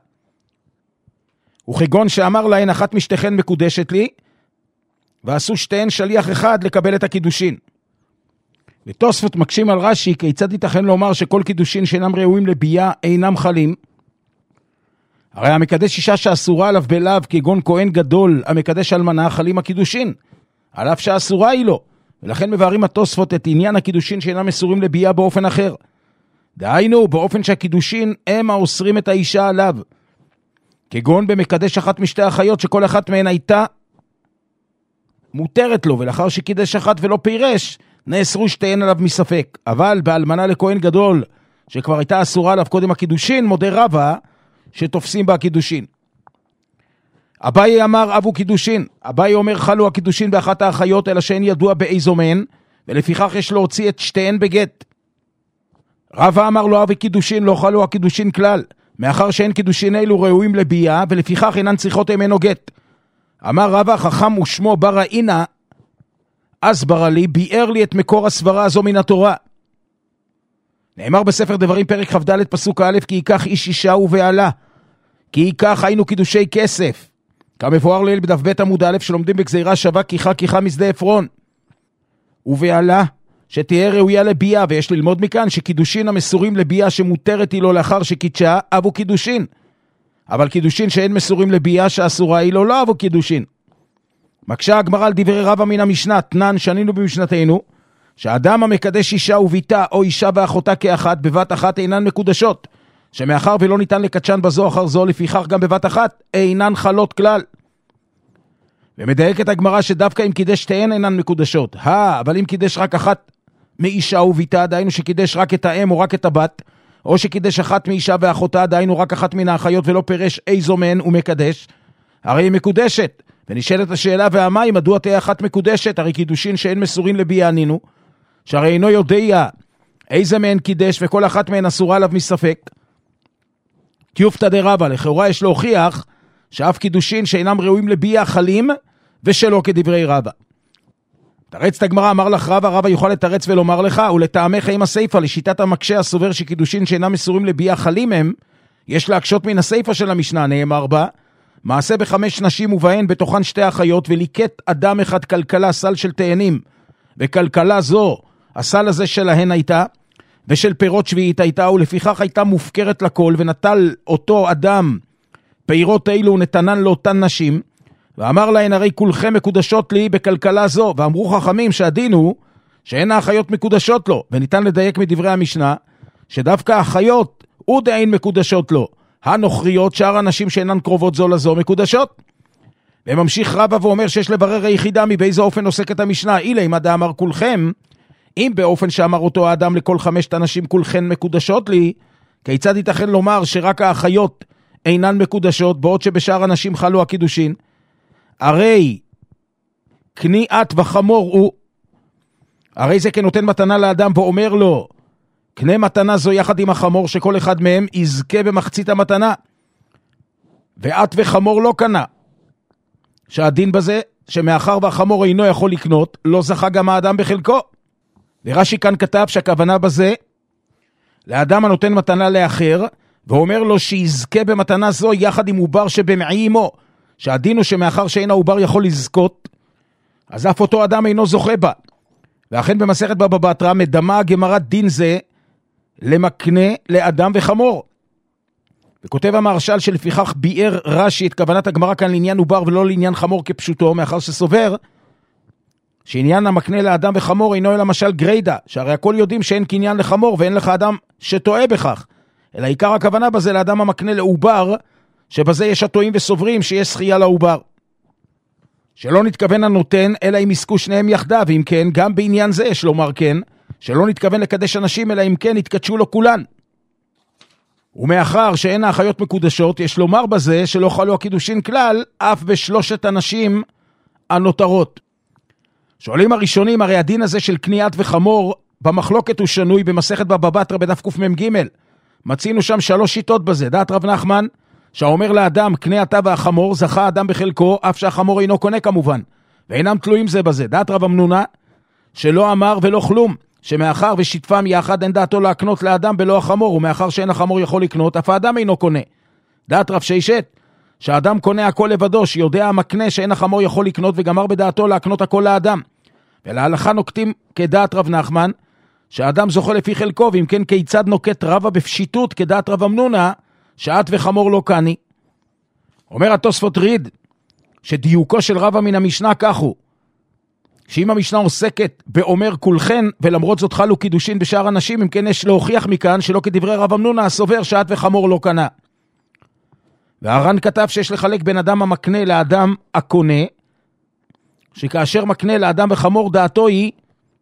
וכגון שאמר להן אחת משתיכן מקודשת לי, ועשו שתיהן שליח אחד לקבל את הקידושין. ותוספות מקשים על רש"י כיצד ייתכן לומר שכל קידושין שאינם ראויים לביאה אינם חלים. הרי המקדש אישה שאסורה עליו בלאו, כגון כהן גדול המקדש אלמנה, חלים הקידושין, על אף שאסורה היא לו. ולכן מבארים התוספות את עניין הקידושין שאינם מסורים לביאה באופן אחר. דהיינו, באופן שהקידושין הם האוסרים את האישה עליו. כגון במקדש אחת משתי אחיות שכל אחת מהן הייתה מותרת לו, ולאחר שקידש אחת ולא פירש, נאסרו שתיהן עליו מספק. אבל באלמנה לכהן גדול, שכבר הייתה אסורה עליו קודם הקידושין, מודה רבא שתופסים בה הקידושין. אביי אמר אבו קידושין. אביי אומר חלו הקידושין באחת האחיות, אלא שאין ידוע באיזו מהן, ולפיכך יש להוציא את שתיהן בגט. רבא אמר לו אבי קידושין, לא חלו הקידושין כלל, מאחר שאין קידושין אלו ראויים לביאה, ולפיכך אינן צריכות ממנו גט. אמר רבא חכם ושמו ברא אינה, אז ברא לי, ביאר לי את מקור הסברה הזו מן התורה. נאמר בספר דברים פרק כ"ד פסוק א', כי ייקח איש אישה ובעלה, כי ייקח היינו קידושי כסף, כמבואר לעיל בדף ב' עמוד א', שלומדים בגזירה שווה כיחה משדה עפרון, ובעלה שתהיה ראויה לביאה. ויש ללמוד מכאן שקידושין המסורים לביאה שמותרת היא לו לאחר שקידשה, אבו קידושין, אבל קידושין שאין מסורים לביאה שאסורה היא לו לא אבו קידושין. מקשה הגמרא על דברי רבא מן המשנה, תנן שנינו במשנתנו, שאדם המקדש אישה וביתה או אישה ואחותה כאחת, בבת אחת אינן מקודשות, שמאחר ולא ניתן לקדשן בזו אחר זו, לפיכך גם בבת אחת אינן חלות כלל. ומדייקת הגמרא שדווקא אם קידש שתיהן אינן מקודשות. אבל אם קידש רק אחת מאישה וביתה, דהיינו שקידש רק את האם או רק את הבת, או שקידש אחת מאישה ואחותה, דהיינו רק אחת מן האחיות ולא פירש איזו מהן הוא מקדש, הרי היא מקודשת. ונשאלת השאלה והמים, מדוע תהיה אחת מקודשת? הרי קידושין שאין מסורין לביאה ענינו, שהרי אינו יודע איזה מהן קידש וכל אחת מהן אסורה עליו מספק. תיופתא דרבא, לכאורה יש להוכיח שאף קידושין שאינם ראויים לביאה חלים ושלא כדברי רבא. תרץ הגמרא, אמר לך רבא יוכל לתרץ ולומר לך, ולטעמך עם הסיפא, לשיטת המקשה הסובר שקידושין שאינם מסורים לביאה חלים הם, יש להקשות מן הסיפא של המשנה, נאמר בה, מעשה ב5 נשים ובהן בתוכן 2 אחיות, וליקט אדם אחד כלכלה סל של תאנים, וכלכלה זו, הסל הזה שלהן הייתה, ושל פירות שביעית הייתה, ולפיכך הייתה מופקרת לכל, ונטל אותו אדם פירות אלו ונתנן לאותן נשים, ואמר להן, הרי כולכם מקודשות לי בכלכלה זו, ואמרו חכמים שהדין הוא שאין האחיות מקודשות לו, וניתן לדייק מדברי המשנה, שדווקא האחיות הוא דאין מקודשות לו, הנוכריות שאר הנשים שאינן קרובות זו לזו מקודשות. וממשיך רבא ואומר שיש לברר היחידה מבאיזה אופן עוסקת המשנה, אילה אם אדם אמר כולכם, אם באופן שאמר אותו האדם לכל 5 אנשים כולכן מקודשות לי, כיצד ייתכן לומר שרק האחיות אינן מקודשות, בעוד שבשאר הנשים חלו הקידושין? הרי קניעת וחמור הוא, הרי זה כנותן מתנה לאדם ואומר לו, קנה מתנה זו יחד עם החמור שכל אחד מהם יזכה במחצית המתנה, ואת וחמור לא קנה, שהדין בזה שמאחר והחמור אינו יכול לקנות, לא זכה גם האדם בחלקו. ורש"י כאן כתב שהכוונה בזה לאדם הנותן מתנה לאחר, ואומר לו שיזכה במתנה זו יחד עם עובר שבמעי עמו, שהדין הוא שמאחר שאין העובר יכול לזכות, אז אף אותו אדם אינו זוכה בה. ואכן במסכת בבא בתרא מדמה הגמרא דין זה למקנה לאדם וחמור. וכותב המהרש"ל שלפיכך ביאר רש"י את כוונת הגמרא כאן לעניין עובר ולא לעניין חמור כפשוטו, מאחר שסובר שעניין המקנה לאדם וחמור אינו אלא משל גריידה, שהרי הכל יודעים שאין קניין לחמור ואין לך אדם שטועה בכך, אלא עיקר הכוונה בזה לאדם המקנה לעובר, שבזה יש הטועים וסוברים שיש שחייה לעובר. שלא נתכוון הנותן, אלא אם יזכו שניהם יחדיו, ואם כן, גם בעניין זה יש לומר כן, שלא נתכוון לקדש אנשים, אלא אם כן יתקדשו לו כולן. ומאחר שאין האחיות מקודשות, יש לומר בזה שלא חלו הקידושין כלל, אף בשלושת הנשים הנותרות. שואלים הראשונים, הרי הדין הזה של קניית וחמור, במחלוקת הוא שנוי במסכת בבא בתרא בדף קמ"ג. מצינו שם 3 שיטות בזה. דעת רב נחמן, שאומר לאדם, קנה אתה והחמור, זכה אדם בחלקו, אף שהחמור אינו קונה כמובן, ואינם תלויים זה בזה. דעת רב אמנונה, שלא אמר ולא כלום, שמאחר ושיתפם יחד, אין דעתו להקנות לאדם בלא החמור, ומאחר שאין החמור יכול לקנות, אף האדם אינו קונה. דעת רב ששת, שהאדם קונה הכל לבדו, שיודע המקנה שאין החמור יכול לקנות, וגמר בדעתו להקנות הכל לאדם. ולהלכה נוקטים כדעת רב נחמן, שהאדם זוכה לפי חלקו, ואם כן כיצד נוקט רבא בפשיטות כדעת רב אמנונה, שאת וחמור לא קני. אומר התוספות ריד, שדיוקו של רבא מן המשנה כך הוא, שאם המשנה עוסקת באומר כולכן, ולמרות זאת חלו קידושין בשאר אנשים, אם כן יש להוכיח מכאן שלא כדברי רב אמנונה הסובר שאת וחמור לא קנה. והר"ן כתב שיש לחלק בין אדם המקנה לאדם הקונה, שכאשר מקנה לאדם וחמור דעתו היא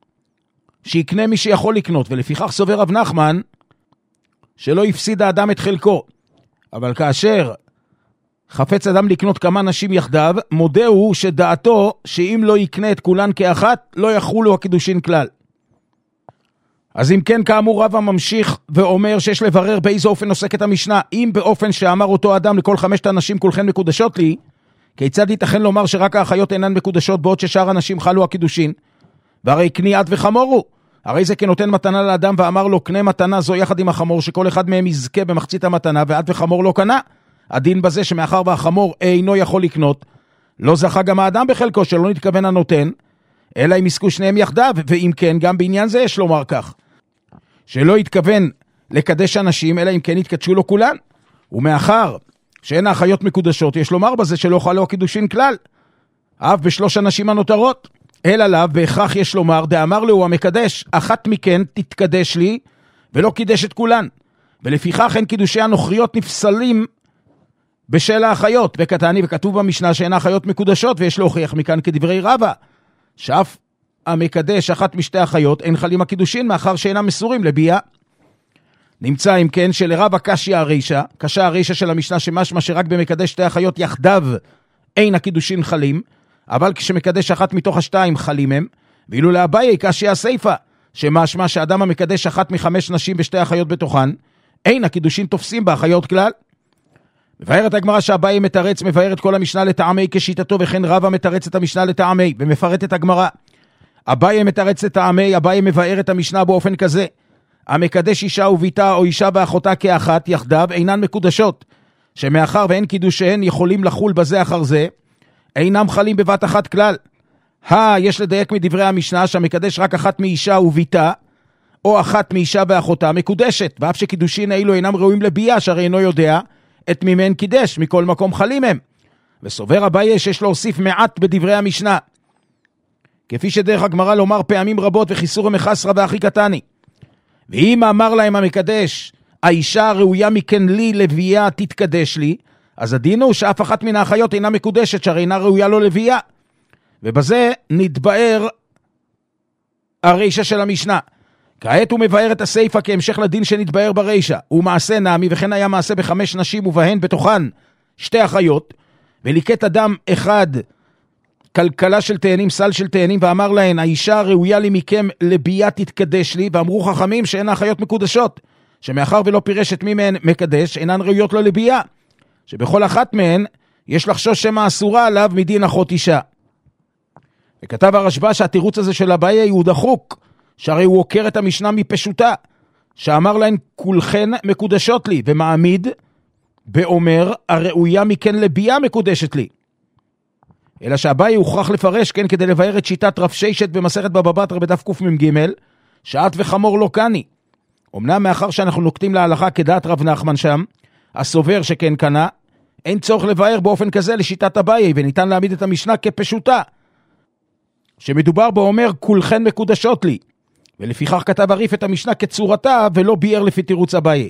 שיקנה מי שיכול לקנות, ולפיכך סובר רב נחמן שלא יפסיד האדם את חלקו. אבל כאשר חפץ אדם לקנות כמה נשים יחדיו, מודה הוא שדעתו שאם לא יקנה את כולן כאחת, לא יחולו הקידושין כלל. אז אם כן, כאמור רבא ממשיך ואומר שיש לברר באיזה אופן עוסקת המשנה, אם באופן שאמר אותו אדם לכל 5 אנשים כולכן מקודשות לי, כיצד ייתכן לומר שרק האחיות אינן מקודשות בעוד ששאר אנשים חלו הקידושין? והרי קניית וחמור הוא, הרי זה כנותן מתנה לאדם ואמר לו קנה מתנה זו יחד עם החמור, שכל אחד מהם יזכה במחצית המתנה, ואת וחמור לא קנה. הדין בזה שמאחר והחמור אינו יכול לקנות, לא זכה גם האדם בחלקו, שלא נתכוון הנותן, אלא אם יזכו שניהם יחדיו, ואם כן גם בעניין זה יש לומר כך, שלא יתכוון לקדש אנשים, אלא אם כן יתקדשו לו כולן. ומאחר שאין האחיות מקודשות, יש לומר בזה שלא חלו הקידושין כלל, אף בשלוש הנשים הנותרות. אלא עליו בהכרח יש לומר, דאמר לו המקדש, אחת מכן תתקדש לי, ולא קידש את כולן. ולפיכך אין קידושי הנוכריות נפסלים בשל האחיות. וקטני, וכתוב במשנה שאין האחיות מקודשות, ויש להוכיח מכאן כדברי רבא, שאף המקדש אחת משתי האחיות אין חלים הקידושין, מאחר שאינם מסורים לביאה. נמצא אם כן שלרבה קשיא הרישא, קשה הרישא של המשנה שמשמע שרק במקדש שתי החיות יחדיו אין הקידושין חלים, אבל כשמקדש אחת מתוך השתיים חלים הם, ואילו לאביי קשיא הסיפא, שמשמע שאדם המקדש אחת מחמש נשים ושתי החיות בתוכן, אין הקידושין תופסים באחיות כלל. מבארת הגמרא שאביי מתרץ, מבארת כל המשנה לטעמי כשיטתו, וכן רבא מתרץ את המשנה לטעמי, ומפרט את הגמרא. אביי מתרץ לטעמי, אביי מבאר את המשנה באופן כזה, המקדש אישה וביתה או אישה ואחותה כאחת יחדיו אינן מקודשות, שמאחר ואין קידושיהן יכולים לחול בזה אחר זה, אינם חלים בבת אחת כלל. יש לדייק מדברי המשנה שהמקדש רק אחת מאישה וביתה, או אחת מאישה ואחותה מקודשת, ואף שקידושין אילו אינם ראויים לבייה, שהרי אינו יודע את מי מהן קידש, מכל מקום חלים הם. וסובר אביי שיש להוסיף מעט בדברי המשנה, כפי שדרך הגמרא לומר פעמים רבות וחיסור מחסרא והכי קטני. ואם אמר להם המקדש, האישה הראויה מכן לי לבייה תתקדש לי, אז הדין הוא שאף אחת מן האחיות אינה מקודשת, שהרי אינה ראויה לו לבייה. ובזה נתבאר הרישא של המשנה. כעת הוא מבאר את הסיפא כהמשך לדין שנתבאר ברישא. הוא מעשה נמי, וכן היה מעשה בחמש נשים ובהן בתוכן שתי אחיות, וליקט אדם אחד כלכלה של תאנים, סל של תאנים, ואמר להן, האישה ראויה לי מכם לבייה תתקדש לי, ואמרו חכמים שאין האחיות מקודשות, שמאחר ולא פירש את מי מהן מקדש, אינן ראויות לו לבייה, שבכל אחת מהן יש לחשוש שמה אסורה עליו מדין אחות אישה. וכתב הרשב"א שהתירוץ הזה של אביי הוא דחוק, שהרי הוא עוקר את המשנה מפשוטה, שאמר להן כולכן מקודשות לי, ומעמיד באומר הראויה מכן לבייה מקודשת לי. אלא שאביי הוכרח לפרש כן כדי לבאר את שיטת רב ששת במסכת בבא בתרא בדף קמ"ג, שעת וחמור לא קני. אמנם מאחר שאנחנו נוקטים להלכה כדעת רב נחמן שם, הסובר שכן קנה, אין צורך לבאר באופן כזה לשיטת אביי, וניתן להעמיד את המשנה כפשוטה, שמדובר בו אומר כולכן מקודשות לי, ולפיכך כתב הריף את המשנה כצורתה ולא ביאר לפי תירוץ אביי.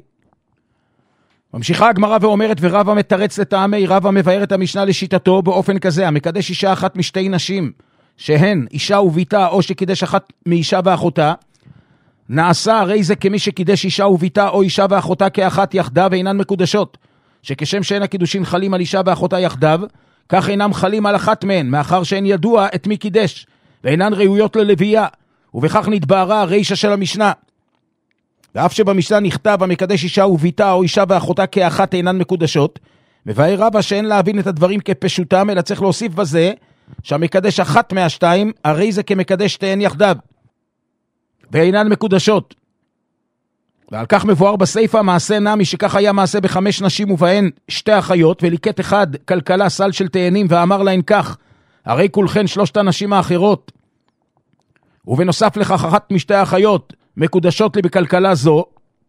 ממשיכה הגמרא ואומרת, ורבא מתרץ לטעמי, רבא מבאר את המשנה לשיטתו באופן כזה, המקדש אישה אחת משתי נשים, שהן אישה וביתה או שקידש אחת מאישה ואחותה, נעשה הרי זה כמי שקידש אישה וביתה או אישה ואחותה כאחת יחדיו אינן מקודשות, שכשם שאין הקידושין חלים על אישה ואחותה יחדיו, כך אינם חלים על אחת מהן, מאחר שאין ידוע את מי קידש, ואינן ראויות ללוויה, ובכך נתבהרה הרישא של המשנה. ואף שבמשנה נכתב המקדש אישה וביתה או אישה ואחותה כאחת אינן מקודשות, מבאר רבא שאין להבין את הדברים כפשוטם, אלא צריך להוסיף בזה שהמקדש אחת מהשתיים, הרי זה כמקדש שתיהן יחדיו, ואינן מקודשות. ועל כך מבואר בסיפא מעשה נמי, שכך היה מעשה בחמש נשים ובהן שתי אחיות, וליקט אחד כלכלה סל של תאנים ואמר להן כך, הרי כולכן שלושת הנשים האחרות, ובנוסף לכך אחת משתי האחיות מקודשות לי בכלכלה זו,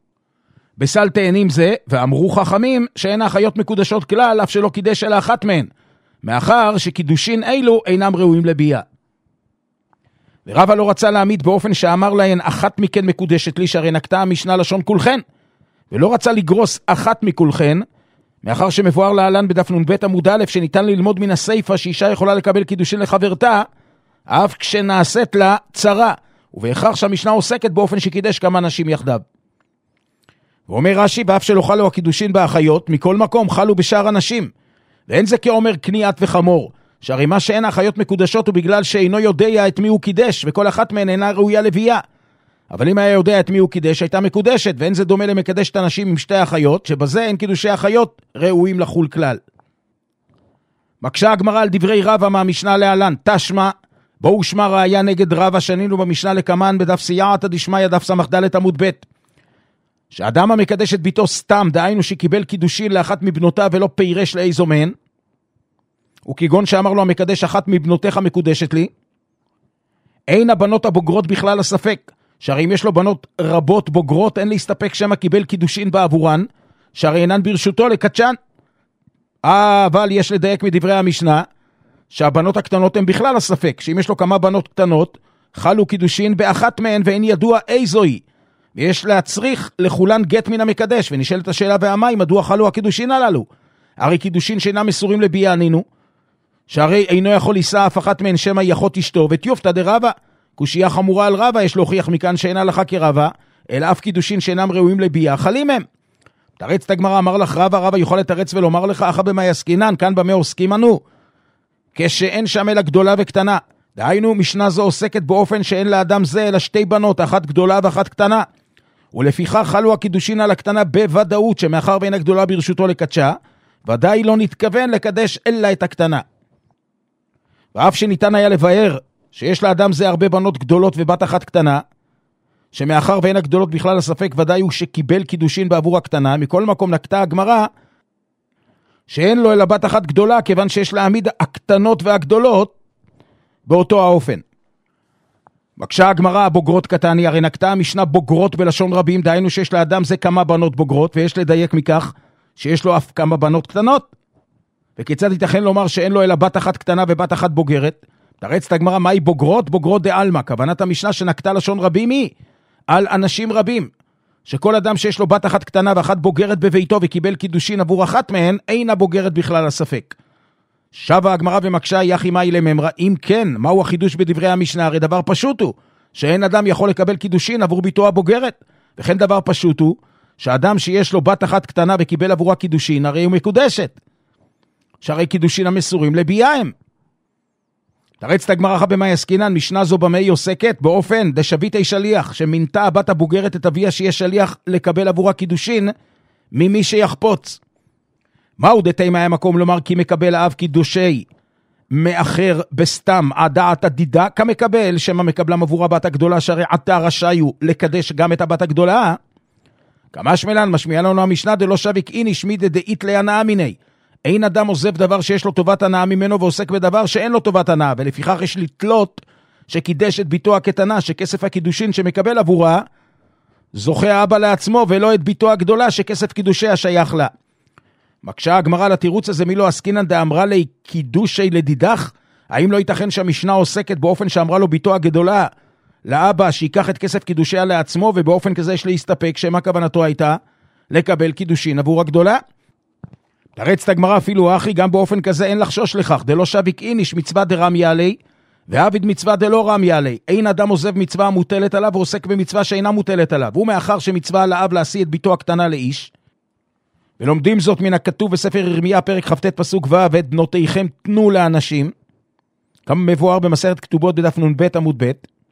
בסל תאנים זה, ואמרו חכמים שאין האחיות מקודשות כלל, אף שלא קידש אלא אחת מהן, מאחר שקידושין אילו אינם ראויים לבייה. ורבא לא רצה להעמיד באופן שאמר להן אחת מכן מקודשת לי, שהרי נקטה המשנה לשון כולכן, ולא רצה לגרוס אחת מכולכן, מאחר שמבואר להלן בדף נ"ב עמוד א' שניתן ללמוד מן הסיפא שאישה יכולה לקבל קידושין לחברתה, אף כשנעשית לה צרה, ובהכרח שהמשנה עוסקת באופן שקידש כמה נשים יחדיו. ואומר רש"י, ואף שלא חלו הקידושין באחיות, מכל מקום חלו בשאר הנשים, ואין זה כאומר קניית וחמור, שהרי מה שאין האחיות מקודשות הוא בגלל שאינו יודע את מי הוא קידש, וכל אחת מהן אינה ראויה לבייה. אבל אם היה יודע את מי הוא קידש, הייתה מקודשת, ואין זה דומה למקדש את הנשים עם שתי האחיות, שבזה אין קידושי האחיות ראויים לחול כלל. מקשה הגמרא על דברי רבא מהמשנה להלן, תשמע, בואו שמע ראיה נגד רבא שנינו במשנה לקמן בדף סייעתא דשמיא דף ס"ד עמוד ב', שאדם המקדש את ביתו סתם, דהיינו שקיבל קידושין לאחת מבנותיו ולא פירש לאיזו מהן, וכגון שאמר לו המקדש אחת מבנותיך מקודשת לי, אין הבנות הבוגרות בכלל הספק, שהרי אם יש לו בנות רבות בוגרות, אין להסתפק שמה קיבל קידושין בעבורן, שהרי אינן ברשותו לקדשן. אבל יש לדייק מדברי המשנה, שהבנות הקטנות הן בכלל הספק, שאם יש לו כמה בנות קטנות, חלו קידושין באחת מהן ואין ידוע איזו היא, ויש להצריך לכולן גט מן המקדש, ונשאלת השאלה והמים, מדוע חלו הקידושין הללו? הרי קידושין שאינם מסורים לבייה ענינו, שהרי אינו יכול לישא אף אחת מהן שמא היא אחות אשתו, ותיופתא דרבא, קושייה חמורה על רבא, יש להוכיח מכאן שאין הלכה כרבא, אלא אף קידושין שאינם ראויים לביאה, חלים הם. תרץ את הגמרא, אמר לך רבא יכול לתרץ ולומר לך, אחא במאי עסקינן, כאן במה עוסקים אנו? כשאין שם אלא גדולה וקטנה. דהיינו, משנה זו עוסקת באופן שאין לאדם זה אלא שתי בנות, אחת גדולה ואחת קטנה. ולפיכך חלו הקידושין על הקטנה בוודאות, שמאחר ואין הגדולה ברשותו לקדשה, ודאי לא נתכוון לקדש אלא את הקטנה. ואף שניתן היה לבאר שיש לאדם זה הרבה בנות גדולות ובת אחת קטנה, שמאחר ואין הגדולות בכלל הספק, ודאי הוא שקיבל קידושין בעבור הקטנה. מכל מקום נקטה הגמרא שאין לו אלא בת אחת גדולה, כיוון שיש להעמיד הקטנות והגדולות באותו האופן. בקשה הגמרא, הבוגרות קטני, הרי נקטה המשנה בוגרות בלשון רבים, דהיינו שיש לאדם זה כמה בנות בוגרות, ויש לדייק מכך שיש לו אף כמה בנות קטנות. וכיצד ייתכן לומר שאין לו אלא בת אחת קטנה ובת אחת בוגרת? תרץ את הגמרא, מהי בוגרות? בוגרות דעלמא. כוונת המשנה שנקטה לשון רבים היא על אנשים רבים, שכל אדם שיש לו בת אחת קטנה ואחת בוגרת בביתו וקיבל קידושין עבור אחת מהן, אינה בוגרת בכלל הספק. שבה הגמרא ומקשה, יחי מאי לממרא, אם כן, מהו החידוש בדברי המשנה? הרי דבר פשוט הוא, שאין אדם יכול לקבל קידושין עבור ביתו הבוגרת, וכן דבר פשוט הוא, שאדם שיש לו בת אחת קטנה וקיבל עבורה קידושין, הרי הוא מקודשת, שהרי קידושין המסורים לביאה הם. תרץ את הגמרא במאי עסקינן, משנה זו במה היא עוסקת? באופן דשביתי שליח, שמינתה הבת הבוגרת את אביה שיהיה שליח לקבל עבורה קידושין ממי שיחפוץ. מהו דתימה היה מקום לומר כי מקבל האב קידושי מאחר בסתם הדעת הדידה, כמקבל שמה מקבלם עבור הבת הגדולה, שהרי עתה רשאי הוא לקדש גם את הבת הגדולה. כמה שמלן משמיע לנו המשנה דלא שביק איניש מידי דאית להנאה מיני. אין אדם עוזב דבר שיש לו טובת הנאה ממנו ועוסק בדבר שאין לו טובת הנאה, ולפיכך יש לתלות שקידש את ביתו הקטנה, שכסף הקידושין שמקבל עבורה זוכה האבא לעצמו, ולא את ביתו הגדולה שכסף קידושיה שייך לה. מקשה הגמרא לתירוץ הזה, מי לא עסקינן דאמרה לי קידושי לדידך? האם לא ייתכן שהמשנה עוסקת באופן שאמרה לו ביתו הגדולה לאבא שיקח את כסף קידושיה לעצמו, ובאופן כזה יש להסתפק, שמה כוונתו הייתה? לקבל קידושין עבור הגדולה? תרץ את הגמרא, אפילו אחי, גם באופן כזה אין לחשוש לכך, דלא שביק איניש מצווה דרמי עלי, ועביד מצווה דלא רמי עלי. אין אדם עוזב מצווה המוטלת עליו ועוסק במצווה שאינה מוטלת עליו. ומאחר שמצווה על האב להשיא את ביתו הקטנה לאיש, ולומדים זאת מן הכתוב בספר ירמיה פרק כ"ט פסוק ו', ואת בנותיכם תנו לאנשים, כמה מבואר במסכת כתובות בדף נ"ב עמוד ב'.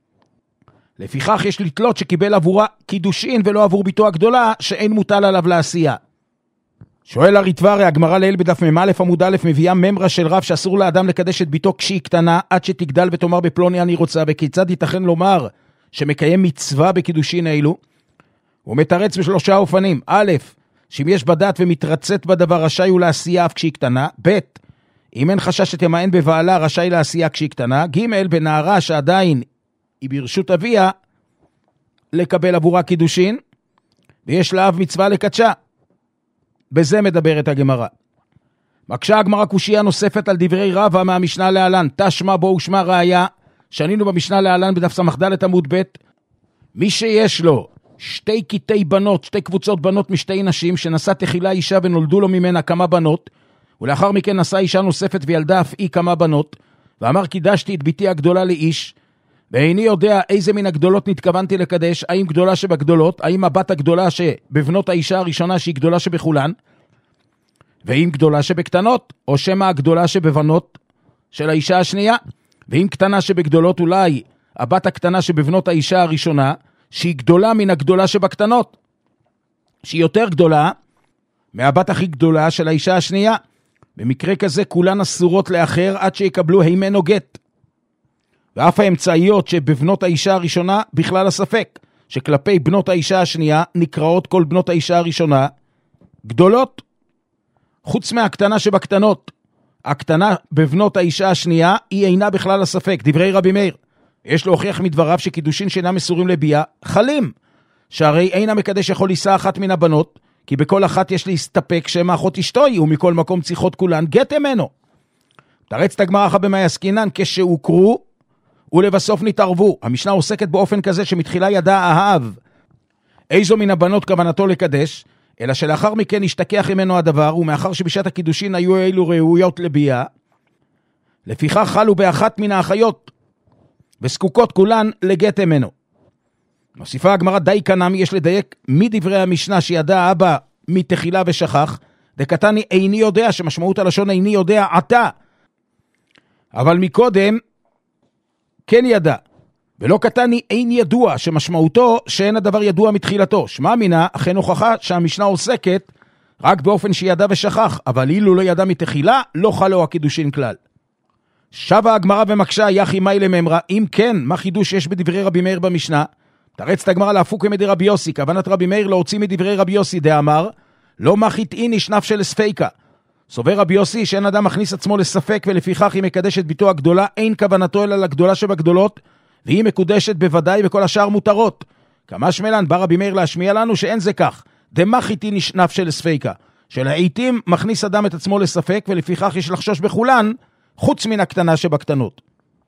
לפיכך יש לתלות שקיבל עבורה קידושין ולא עבור ביתו הגדולה שאין מוטל עליו לעשייה. שואל הריטב"א, הגמרא לעיל בדף מ"א עמוד א' מביאה ממרה של רב שאסור לאדם לקדש את ביתו כשהיא קטנה עד שתגדל ותאמר בפלוני אני רוצה, וכיצד ייתכן לומר שמקיים מצווה בקידושין האלו? הוא מתרץ בשלושה אופנים. א', שאם יש בדעת ומתרצת בדבר רשאי הוא לעשייה אף כשהיא קטנה. ב', אם אין חשש שתמען בבעלה רשאי לעשייה כשהיא קטנה. ג', בנערה שעדיין היא ברשות אביה לקבל עבורה קידושין ויש לאב מצווה לקדשה. בזה מדברת הגמרא. מקשה הגמרא קושיה נוספת על דברי רבא מהמשנה להלן, תשמע בו ושמע ראיה, שנינו במשנה להלן בדף סמ"ד עמוד ב', מי שיש לו שתי קטעי בנות, שתי קבוצות בנות משתי נשים, שנשא תחילה אישה ונולדו לו ממנה כמה בנות, ולאחר מכן נשא אישה נוספת וילדה אף היא כמה בנות, ואמר קידשתי את ביתי הגדולה לאיש, ואיני יודע איזה מן הגדולות נתכוונתי לקדש, האם גדולה שבגדולות, האם הבת הגדולה שבבנות האישה הראשונה שהיא גדולה שבכולן, ואם גדולה שבקטנות, או שמה הגדולה שבבנות של האישה השנייה, ואם קטנה שבגדולות אולי הבת הקטנה שבבנות האישה הראשונה, שהיא גדולה מן הגדולה שבקטנות, שהיא יותר גדולה מהבת הכי גדולה של האישה השנייה. במקרה כזה כולן אסורות לאחר עד שיקבלו הימן או גט. ואף האמצעיות שבבנות האישה הראשונה בכלל הספק, שכלפי בנות האישה השנייה נקראות כל בנות האישה הראשונה גדולות, חוץ מהקטנה שבקטנות. הקטנה בבנות האישה השנייה היא אינה בכלל הספק. דברי רבי מאיר, יש להוכיח מדבריו שקידושין שאינם מסורים לביאה חלים, שהרי אין המקדש יכול לישא אחת מן הבנות, כי בכל אחת יש להסתפק שהם אחות אשתוי, ומכל מקום צריכות כולן גט ממנו. תרץ את הגמרא במאי עסקינן, כשהוכרו ולבסוף נתערבו. המשנה עוסקת באופן כזה שמתחילה ידע האב איזו מן הבנות כוונתו לקדש, אלא שלאחר מכן השתכח ממנו הדבר, ומאחר שבשעת הקידושין היו אלו ראויות לביאה, לפיכך חלו באחת מן האחיות וסקוקות כולן לגט ממנו. מוסיפה הגמרא, די קנמי, יש לדייק מדברי המשנה שידע האבא מתחילה ושכח, דקתני איני יודע, שמשמעות הלשון איני יודע עתה, אבל מקודם כן ידע, ולא קטני אין ידוע, שמשמעותו שאין הדבר ידוע מתחילתו. שמע מינה, אכן הוכחה שהמשנה עוסקת רק באופן שידע ושכח, אבל אילו לא ידע מתחילה, לא חלו הקידושין כלל. שבה הגמרא ומקשה, יחי מאי לממרה, אם כן, מה חידוש יש בדברי רבי מאיר במשנה? תרצת הגמרא להפוק כמדי רבי יוסי, כוונת רבי מאיר להוציא מדברי רבי יוסי, דאמר, לא מחית איני שנף של ספיקה. סובר רבי יוסי שאין אדם מכניס עצמו לספק, ולפיכך היא מקדשת ביתו הגדולה, אין כוונתו אלא לגדולה שבגדולות, והיא מקודשת בוודאי וכל השאר מותרות. כמה שמלן בא רבי מאיר להשמיע לנו שאין זה כך, דמחית איני שנף של ספיקה, שלעיתים מכניס אדם את עצמו לספק, ולפיכך יש לחשוש בכולן, חוץ מן הקטנה שבקטנות.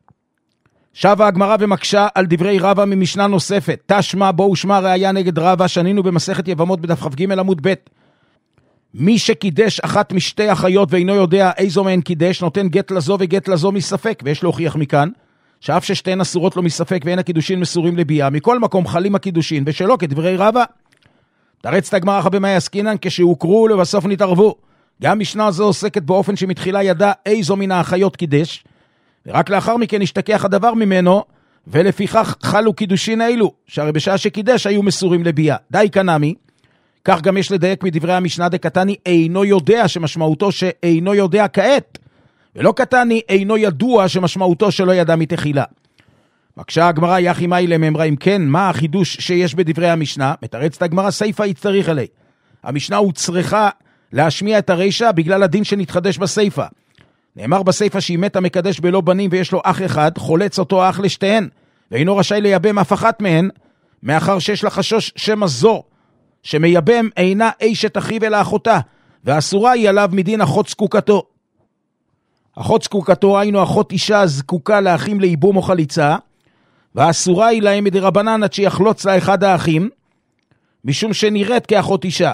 שבה הגמרא ומקשה על דברי רבא ממשנה נוספת, תשמע בואו שמע ראיה נגד רבא, שנינו במסכת יבמות בדף כ"ג עמוד ב'. מי שקידש אחת משתי אחיות ואינו יודע איזו מהן קידש, נותן גט לזו וגט לזו מספק, ויש להוכיח מכאן, שאף ששתיהן אסורות לו מספק ואין הקידושין מסורים לביאה, מכל מקום חלים הקידושין, ושלא כדברי רבא. תרצת הגמרא במאי עסקינן, כשהוקרו ולבסוף נתערבו. גם משנה הזו עוסקת באופן שמתחילה ידע איזו מן האחיות קידש, ורק לאחר מכן השתכח הדבר ממנו, ולפיכך חלו קידושין אלו, שהרי בשעה שקידש היו מסורים לביאה. די קנמי, כך גם יש לדייק מדברי המשנה, דקתני אינו יודע, שמשמעותו שאינו יודע כעת, ולא קטני אינו ידוע, שמשמעותו שלא ידע מתחילה. מקשה הגמרא, יחי מאי לממרה, אם כן, מה החידוש שיש בדברי המשנה? מתרצת הגמרא, סייפה יצטריך עלי. המשנה הוא צריכה להשמיע את הרשע בגלל הדין שנתחדש בסייפה. נאמר בסייפה שהיא מתה מקדש בלא בנים ויש לו אח אחד, חולץ אותו אח לשתיהן, ואינו רשאי לייבם אף אחת מהן, מאחר שיש לה חשוש שמא זו, שמייבם אינה אשת אחיו אלא אחותה, ואסורה היא עליו מדין אחות זקוקתו. אחות זקוקתו, היינו אחות אישה זקוקה לאחים לייבום או חליצה, ואסורה היא להם מדרבנן עד שיחלוץ לה אחד האחים, משום שנראית כאחות אישה.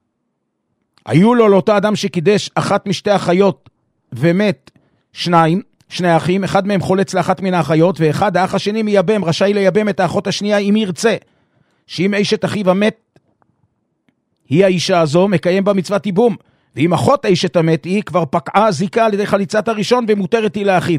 היו לו לאותו אדם שקידש אחת משתי אחיות ומת שני אחים, אחד מהם חולץ לאחת מן האחיות, ואחד האח השני מייבם, רשאי לייבם את האחות השנייה אם ירצה, שאם אשת אחיו המת היא האישה הזו, מקיים בה מצוות ייבום, ואם אחות אשת המת היא כבר פקעה זיקה על ידי חליצת הראשון ומותרת היא לאחיו.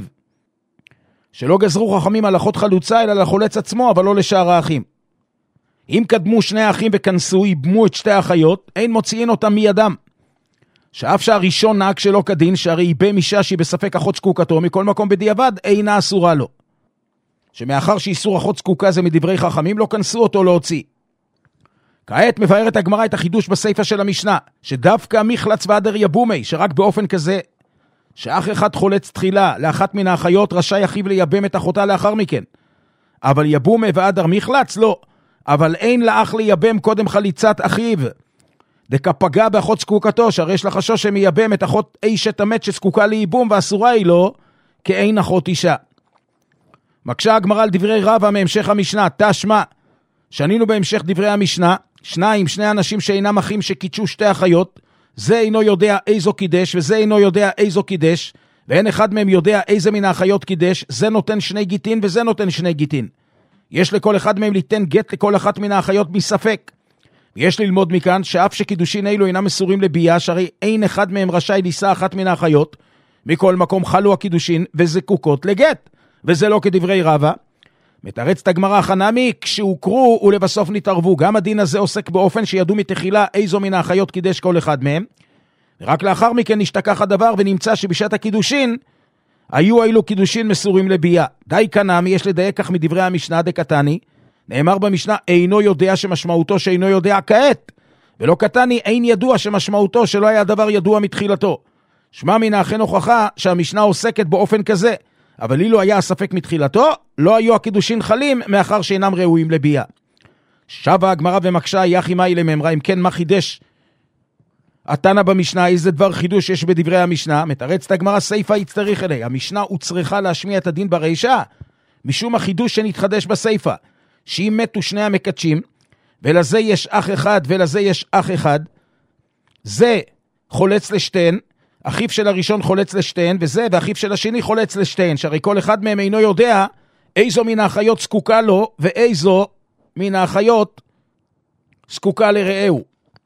שלא גזרו חכמים על אחות חלוצה אלא לחולץ עצמו, אבל לא לשאר האחים. אם קדמו שני האחים וכנסו, ייבמו את שתי האחיות, אין מוציאים אותם מידם. שאף שהראשון נהג שלא כדין, שהרי ייבם אישה שהיא בספק אחות זקוקתו, מכל מקום בדיעבד אינה אסורה לו. שמאחר שאיסור אחות זקוקה זה מדברי חכמים, לא כנסו אותו להוציא. כעת מבארת הגמרא את החידוש בסייפה של המשנה, שדווקא מחלץ ועדר יבומי, שרק באופן כזה, שאח אחד חולץ תחילה לאחת מן האחיות, רשאי אחיו לייבם את אחותה לאחר מכן. אבל יבומי ועדר מחלץ לא, אבל אין לאח לייבם קודם חליצת אחיו. דקפגע באחות זקוקתו, שהרי יש לחשוש שמייבם את אחות אשת המת שזקוקה לייבום, ואסורה היא לו, כאין אחות אישה. מקשה הגמרא על דברי רבא מהמשך המשנה, תשמע, שנינו בהמשך דברי המשנה, שני אנשים שאינם אחים שקידשו שתי אחיות, זה אינו יודע איזו קידש, וזה אינו יודע איזו קידש, ואין אחד מהם יודע איזה מן האחיות קידש, זה נותן שני גיטין וזה נותן שני גיטין. יש לכל אחד מהם ליתן גט לכל אחת מן האחיות מספק. ויש ללמוד מכאן שאף שקידושין אלו אינם מסורים לביאה, שהרי אין אחד מהם רשאי לישא אחת מן האחיות, מכל מקום חלו הקידושין וזקוקות לגט, וזה לא כדברי רבא. מתרצת הגמרא חנמי, כשהוקרו ולבסוף נתערבו. גם הדין הזה עוסק באופן שידעו מתחילה איזו מן האחיות קידש כל אחד מהם, ורק לאחר מכן נשתכח הדבר ונמצא שבשעת הקידושין היו אילו קידושין מסורים לביאה. די קנמי, יש לדייק כך מדברי המשנה דקתני, נאמר במשנה אינו יודע שמשמעותו שאינו יודע כעת, ולא קטני אין ידוע שמשמעותו שלא היה דבר ידוע מתחילתו. שמע מן האחן הוכחה שהמשנה עוסקת באופן כזה, אבל אילו היה הספק מתחילתו, לא היו הקידושין חלים מאחר שאינם ראויים לביאה. שבה הגמרא ומקשה, יחי מאי לממרה, אם כן מה חידש התנא במשנה, איזה דבר חידוש יש בדברי המשנה? מתרצת הגמרא, סייפה יצטריך אלי. המשנה הוא צריכה להשמיע את הדין ברישה, משום החידוש שנתחדש בסייפה, שאם מתו שני המקדשים, ולזה יש אח אחד ולזה יש אח אחד, זה חולץ לשתיהן, אחיו של הראשון חולץ לשתיהן, וזה, ואחיו של השני חולץ לשתיהן, שהרי כל אחד מהם אינו יודע איזו מן האחיות זקוקה לו, ואיזו מן האחיות זקוקה לרעהו.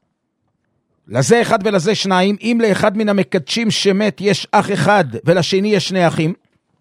לזה אחד ולזה שניים, אם לאחד מן המקדשים שמת יש אח אחד ולשני יש שני אחים,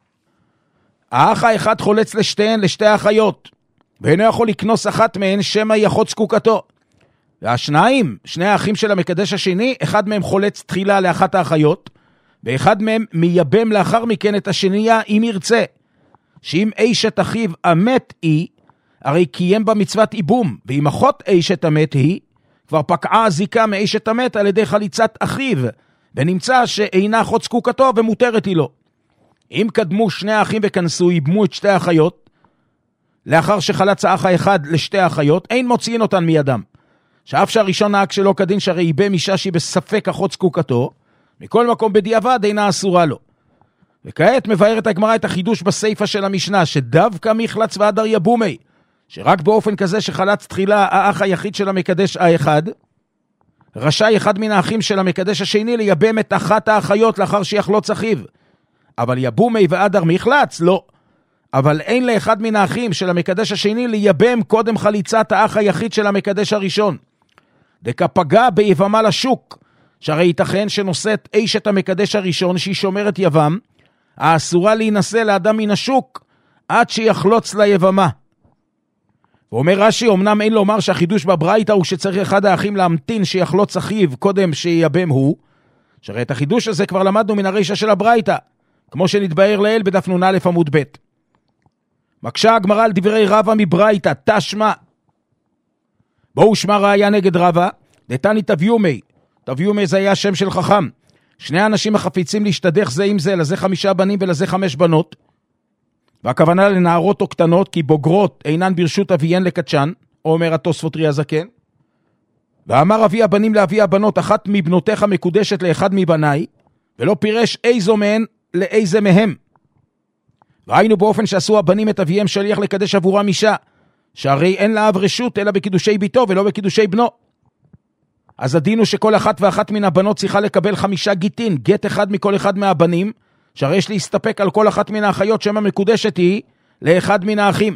האח האחד חולץ לשתיהן, לשתי האחיות, ואינו יכול לקנוס אחת מהן שמא היא אחות זקוקתו. והשניים, שני האחים של המקדש השני, אחד מהם חולץ תחילה לאחת האחיות, ואחד מהם מייבם לאחר מכן את השנייה אם ירצה, שאם אשת אחיו המת היא, הרי קיים במצוות איבום, ואם אחות אשת המת היא, כבר פקעה הזיקה מאשת המת על ידי חליצת אחיו, ונמצא שאינה אחות זקוקתו ומותרת היא לו. אם קדמו שני האחים וכנסו, איבמו את שתי האחיות, לאחר שחלץ האח האחד לשתי האחיות, אין מוציאים אותן מידם. שאף שהראשון נהג שלא כדין, שהרי איבם אישה שהיא בספק אחות זקוקתו, מכל מקום בדיעבד אינה אסורה לו. וכעת מבארת הגמרא את החידוש בסייפה של המשנה, שדווקא מחלץ והדר יבומי, שרק באופן כזה שחלץ תחילה האח היחיד של המקדש האחד, רשאי אחד מן האחים של המקדש השני לייבם את אחת האחיות לאחר שיחלוץ אחיו. אבל יבומי והדר מחלץ? לא. אבל אין לאחד מן האחים של המקדש השני לייבם קודם חליצת האח היחיד של המקדש הראשון. דקפגע ביבמה לשוק, שהרי ייתכן שנושאת אשת המקדש הראשון שהיא שומרת יבם, האסורה להינשא לאדם מן השוק עד שיחלוץ ליבמה. ואומר רש"י, אמנם אין לומר שהחידוש בברייתא הוא שצריך אחד האחים להמתין שיחלוץ אחיו קודם שיבם הוא, שהרי את החידוש הזה כבר למדנו מן הרישא של הברייתא, כמו שנתבאר לעיל בדף נ"א עמוד ב'. מקשה הגמרא על דברי רבא מברייתא, תשמע. בואו שמע ראיה נגד רבא, דתני תביומי. תביומי זה היה שם של חכם. שני אנשים החפיצים להשתדך זה עם זה, לזה 5 בנים ולזה 5 בנות. והכוונה לנערות או קטנות, כי בוגרות אינן ברשות אביהן לקדשן, אומר התוספות רי הזקן. ואמר אבי הבנים לאבי הבנות, אחת מבנותיך מקודשת לאחד מבניי, ולא פירש איזו מהן לאיזה מהם. ראינו באופן שעשו הבנים את אביהם שליח לקדש עבורם אישה, שהרי אין לאב רשות אלא בקידושי ביתו ולא בקידושי בנו. אז הדין הוא שכל אחת ואחת מן הבנות צריכה לקבל 5 גיטין, גט אחד מכל אחד מהבנים, שהרי יש להסתפק על כל אחת מן האחיות שמה מקודשת היא לאחד מן האחים.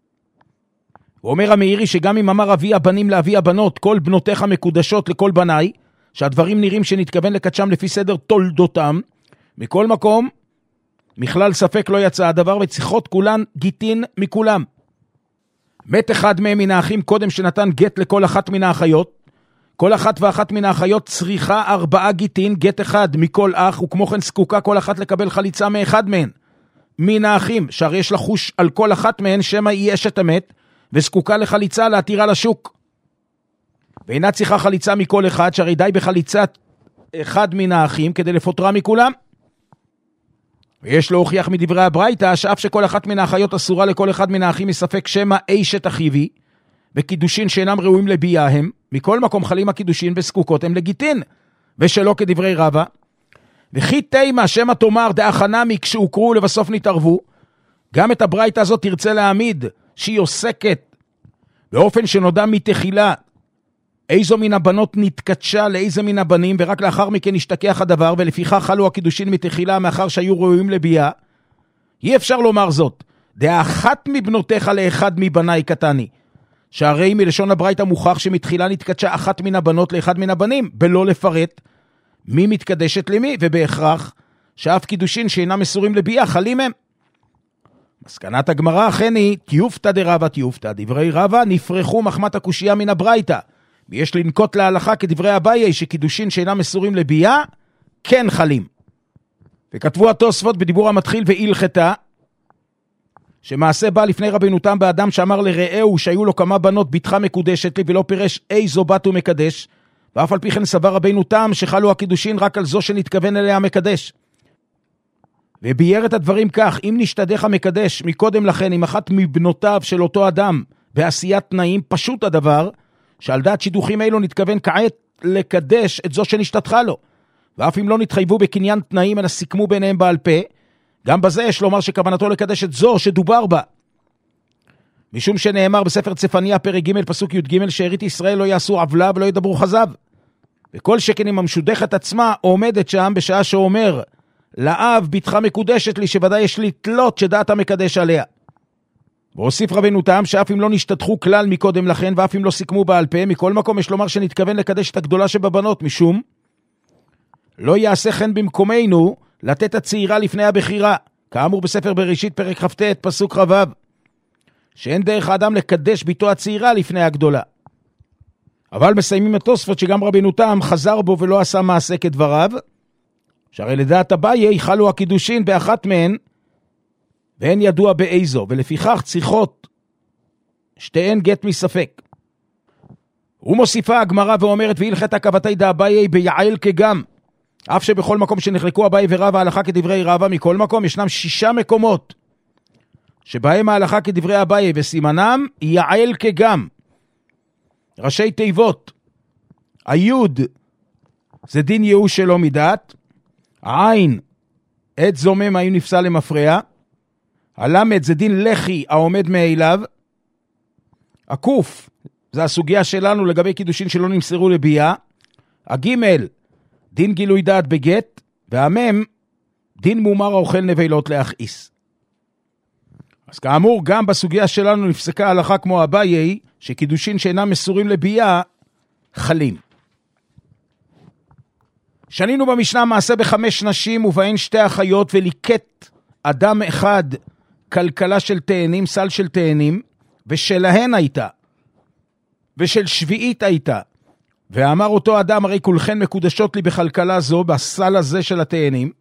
הוא אומר המאירי שגם אם אמר אבי הבנים לאבי הבנות, כל בנותיך מקודשות לכל בניי, שהדברים נראים שנתכוון לקדשם לפי סדר תולדותם, מכל מקום, מכלל ספק לא יצא הדבר, וצריכות כולן גיטין מכולם. מת אחד מהם מן האחים קודם שנתן גט לכל אחת מן האחיות, כל אחת ואחת מן האחיות צריכה 4 גיטין, גט אחד מכל אח, וכמו כן זקוקה כל אחת לקבל חליצה מאחד מהן, מן האחים, שהרי יש לחוש על כל אחת מהן שמא היא אשת המת, וזקוקה לחליצה להתירה לשוק. ואינה צריכה חליצה מכל אחד, שהרי די בחליצת אחד מן האחים, כדי לפוטרה מכולם. ויש להוכיח מדברי הברייתא, שאף שכל אחת מן האחיות אסורה לכל אחד מן האחים מספק שמא אשת אחיו, וקידושין שאינם ראויים לביאה הם, מכל מקום חלים הקידושין וזקוקות הם לגיטין, ושלא כדברי רבא. וכי תימה שמא תאמר דאחנמי כשהוקרו לבסוף נתערבו, גם את הברייתא הזאת תרצה להעמיד שהיא עוסקת באופן שנודע מתחילה איזו מן הבנות נתקדשה לאיזה מן הבנים, ורק לאחר מכן השתכח הדבר, ולפיכך חלו הקידושין מתחילה מאחר שהיו ראויים לביאה. אי אפשר לומר זאת, דאחת מבנותיך לאחד מבניי קטני, שהרי מלשון הברייתא מוכח שמתחילה נתקדשה אחת מן הבנות לאחד מן הבנים, בלא לפרט מי מתקדשת למי, ובהכרח שאף קידושין שאינם מסורים לביאה חלים הם. מסקנת הגמרא אכן היא תיופתא דרבא תיופתא, דברי רבא נפרחו מחמת הקושיה מן הברייתא, ויש לנקוט להלכה כדברי אביי שקידושין שאינם מסורים לביאה כן חלים. וכתבו התוספות בדיבור המתחיל והלכתה, שמעשה בא לפני רבנו תם באדם שאמר לרעהו שהיו לו כמה בנות בתך מקודשת לי, ולא פירש איזו בת הוא מקדש, ואף על פי כן סבר רבנו תם שחלו הקידושין רק על זו שנתכוון אליה המקדש. ובייר את הדברים כך, אם נשתדך המקדש מקודם לכן עם אחת מבנותיו של אותו אדם בעשיית תנאים, פשוט הדבר שעל דעת שידוכים אלו נתכוון כעת לקדש את זו שנשתתחה לו, ואף אם לא נתחייבו בקניין תנאים אלא סיכמו ביניהם בעל פה, גם בזה יש לומר שכוונתו לקדש את זו שדובר בה, משום שנאמר בספר צפניה פרק ג' פסוק י"ג שארית ישראל לא יעשו עוולה ולא ידברו חזב, וכל שכן אם המשודכת עצמה עומדת שם בשעה שאומר לאב בתך מקודשת לי, שוודאי יש לתלות שדעת המקדש עליה. והוסיף רבנו תם שאף אם לא נשתתחו כלל מקודם לכן, ואף אם לא סיכמו בעל פה, מכל מקום יש לומר שנתכוון לקדש את הגדולה שבבנות, משום לא יעשה כן במקומנו לתת הצעירה לפני הבחירה, כאמור בספר בראשית פרק כ"ט פסוק ר"ו, שאין דרך האדם לקדש ביתו הצעירה לפני הגדולה. אבל מסיימים את תוספות שגם רבנו תם חזר בו ולא עשה מעשה כדבריו, שהרי לדעת אביי חלו הקידושין באחת מהן, ואין ידוע באיזו, ולפיכך צריכות שתיהן גט מספק. ומוסיפה הגמרא ואומרת, והלכת הכבתי דאביי ביעל כגם, אף שבכל מקום שנחלקו אביי ורב ההלכה כדברי רבא, מכל מקום ישנם 6 מקומות שבהם ההלכה כדברי אביי, וסימנם יעל כגם. ראשי תיבות, היוד זה דין ייאוש שלא מדעת, העין עת זומם האם נפסל למפרע, הלמד זה דין לחי העומד מאליו, הקוף זה הסוגיה שלנו לגבי קידושין שלא נמסרו לביאה, הגימל דין גילוי דעת בגט, והמם דין מומר האוכל נבלות להכעיס. אז כאמור גם בסוגיה שלנו נפסקה הלכה כמו אביי, שקידושין שאינם מסורים לביאה חלים. שנינו במשנה מעשה ב5 נשים ובהן 2 אחיות, וליקט אדם אחד כלכלה של תאנים, סל של תאנים, ושלהן הייתה, ושל שביעית הייתה. ואמר אותו אדם, הרי כולכן מקודשות לי בכלכלה זו, בסל הזה של התאנים,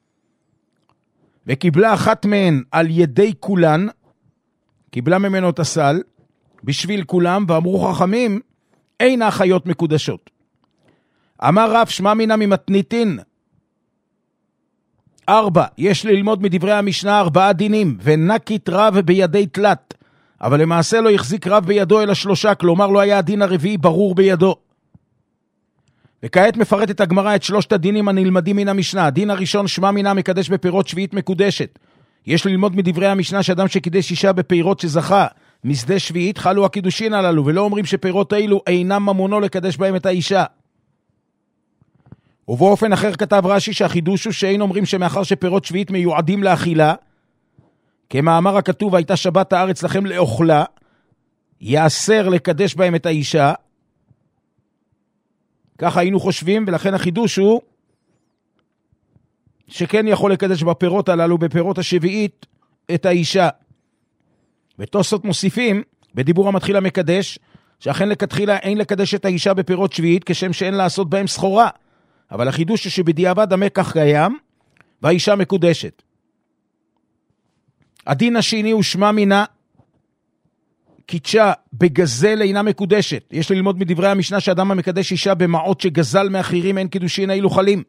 וקיבלה אחת מהן על ידי כולן, קיבלה ממנו את הסל, בשביל כולם, ואמרו חכמים, אין האחיות מקודשות. אמר רב, שמע מינה ממתניתין, 4, יש ללמוד מדברי המשנה 4 דינים, ונקית רב בידי תלת, אבל למעשה לא החזיק רב בידו אלא 3, כלומר לא היה הדין הרביעי ברור בידו. וכעת מפרטת הגמרא את 3 הדינים הנלמדים מן המשנה. הדין הראשון, שמע מינה מקדש בפירות שביעית מקודשת. יש ללמוד מדברי המשנה שאדם שקידש אישה בפירות שזכה משדה שביעית, חלו הקידושין הללו, ולא אומרים שפירות האלו אינם ממונו לקדש בהם את האישה. ובאופן אחר כתב רש"י שהחידוש הוא שאין אומרים שמאחר שפירות שביעית מיועדים לאכילה, כמאמר הכתוב הייתה שבת הארץ לכם לאוכלה, יאסר לקדש בהם את האישה. ככה היינו חושבים, ולכן החידוש הוא שכן יכול לקדש בפירות הללו, בפירות השביעית, את האישה. ותוספות מוסיפים, בדיבור המתחיל המקדש, שאכן לכתחילה אין לקדש את האישה בפירות שביעית, כשם שאין לעשות בהם סחורה. אבל החידוש הוא שבדיעבד המקח קיים, והאישה מקודשת. הדין השני הוא שמע מינה, קידשה בגזל אינה מקודשת. יש ללמוד מדברי המשנה שאדם המקדש אישה במעות שגזל מאחרים אין קידושין אילו חלים.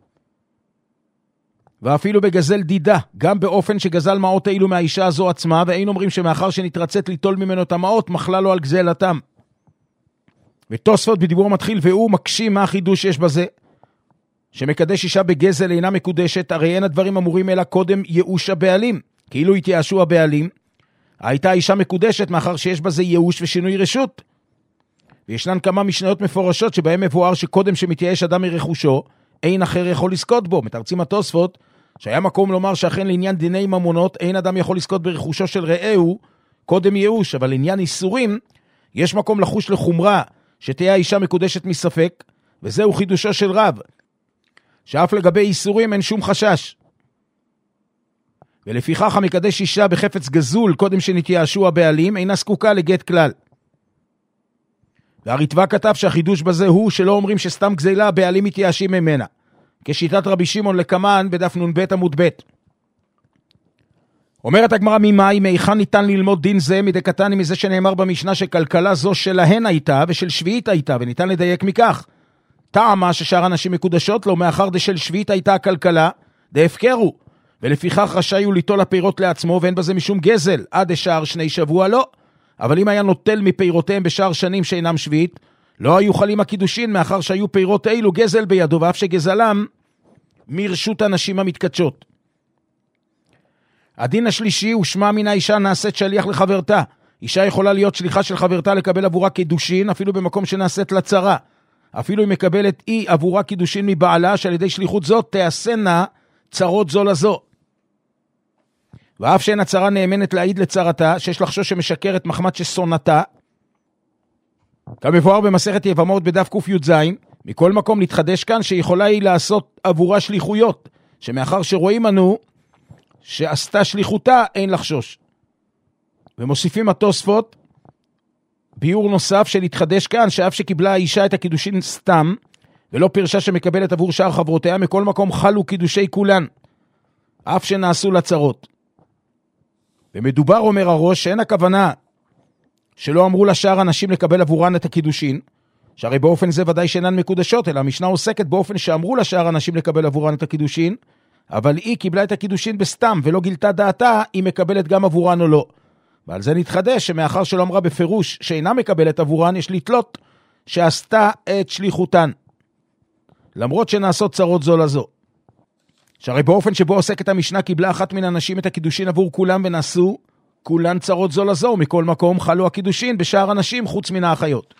ואפילו בגזל דידה, גם באופן שגזל מעות אילו מהאישה הזו עצמה, ואין אומרים שמאחר שנתרצת ליטול ממנו את המעות, מחלה לו על גזלתם. ותוספות בדיבור מתחיל והוא מקשים מה החידוש יש בזה, שמקדש אישה בגזל אינה מקודשת, הרי אין הדברים אמורים אלא קודם ייאוש הבעלים, כאילו התייאשו הבעלים, הייתה אישה מקודשת מאחר שיש בזה ייאוש ושינוי רשות. וישנן כמה משניות מפורשות שבהם מבואר שקודם שמתייאש אדם מרכושו, אין אחר יכול לזכות בו. מתרצים התוספות שהיה מקום לומר שאכן לעניין דיני ממונות אין אדם יכול לזכות ברכושו של רעהו קודם ייאוש, אבל לעניין איסורים יש מקום לחוש לחומרה שתהיה האישה מקודשת מספק, וזהו חידושו של רב, שאף לגבי איסורים אין שום חשש. ולפיכך המקדש אישה בחפץ גזול קודם שנתייאשו הבעלים אינה זקוקה לגט כלל. והריטב"א כתב שהחידוש בזה הוא שלא אומרים שסתם גזילה הבעלים מתייאשים ממנה, כשיטת רבי שמעון לקמן בדף נ"ב עמוד ב'. אומרת הגמרא ממאי, מהיכן ניתן ללמוד דין זה? מדקתני מזה שנאמר במשנה שכלכלה זו שלהן הייתה ושל שביעית הייתה, וניתן לדייק מכך. טעמה ששאר אנשים מקודשות לו, מאחר דשל שביעית הייתה הכלכלה, דהפקרו, ולפיכך רשאי הוא ליטול הפירות לעצמו, ואין בזה משום גזל, עד השאר 2 שבוע לא. אבל אם היה נוטל מפירותיהם בשאר שנים שאינם שביעית, לא היו חלים הקידושין, מאחר שהיו פירות אילו גזל בידו, ואף שגזלם מרשות הנשים המתקדשות. הדין השלישי הוא שמע מן האישה נעשית שליח לחברתה. אישה יכולה להיות שליחה של חברתה לקבל עבורה קידושין, אפילו במקום שנעשית לצרה. אפילו אם מקבלת היא עבורה קידושין מבעלה, שעל ידי שליחות זאת תעשנה צרות זו לזו. ואף שאין הצרה נאמנת להעיד לצרתה, שיש לחשוש שמשקרת מחמת ששונתה, כמבואר במסכת יבמות בדף ק"ז, מכל מקום להתחדש כאן שיכולה היא לעשות עבורה שליחויות, שמאחר שרואים אנו שעשתה שליחותה אין לחשוש. ומוסיפים התוספות, ביור נוסף של להתחדש כאן, שאף שקיבלה האישה את הקידושין סתם, ולא פרשה שמקבלת עבור שאר חברותיה, מכל מקום חלו קידושי כולן, אף שנעשו לצרות. ומדובר, אומר הראש, שאין הכוונה שלא אמרו לשאר אנשים לקבל עבורן את הקידושין, שהרי באופן זה ודאי שאינן מקודשות, אלא המשנה עוסקת באופן שאמרו לשאר אנשים לקבל עבורן את הקידושין, אבל היא קיבלה את הקידושין בסתם, ולא גילתה דעתה אם מקבלת גם עבורן או לא. ועל זה נתחדש שמאחר שלא אמרה בפירוש שאינה מקבלת עבורן, יש לתלות שעשתה את שליחותן, למרות שנעשות צרות זו לזו. שהרי באופן שבו עוסקת המשנה קיבלה אחת מן הנשים את הקידושין עבור כולם ונעשו כולן צרות זו לזו, ומכל מקום חלו הקידושין בשאר הנשים חוץ מן האחיות.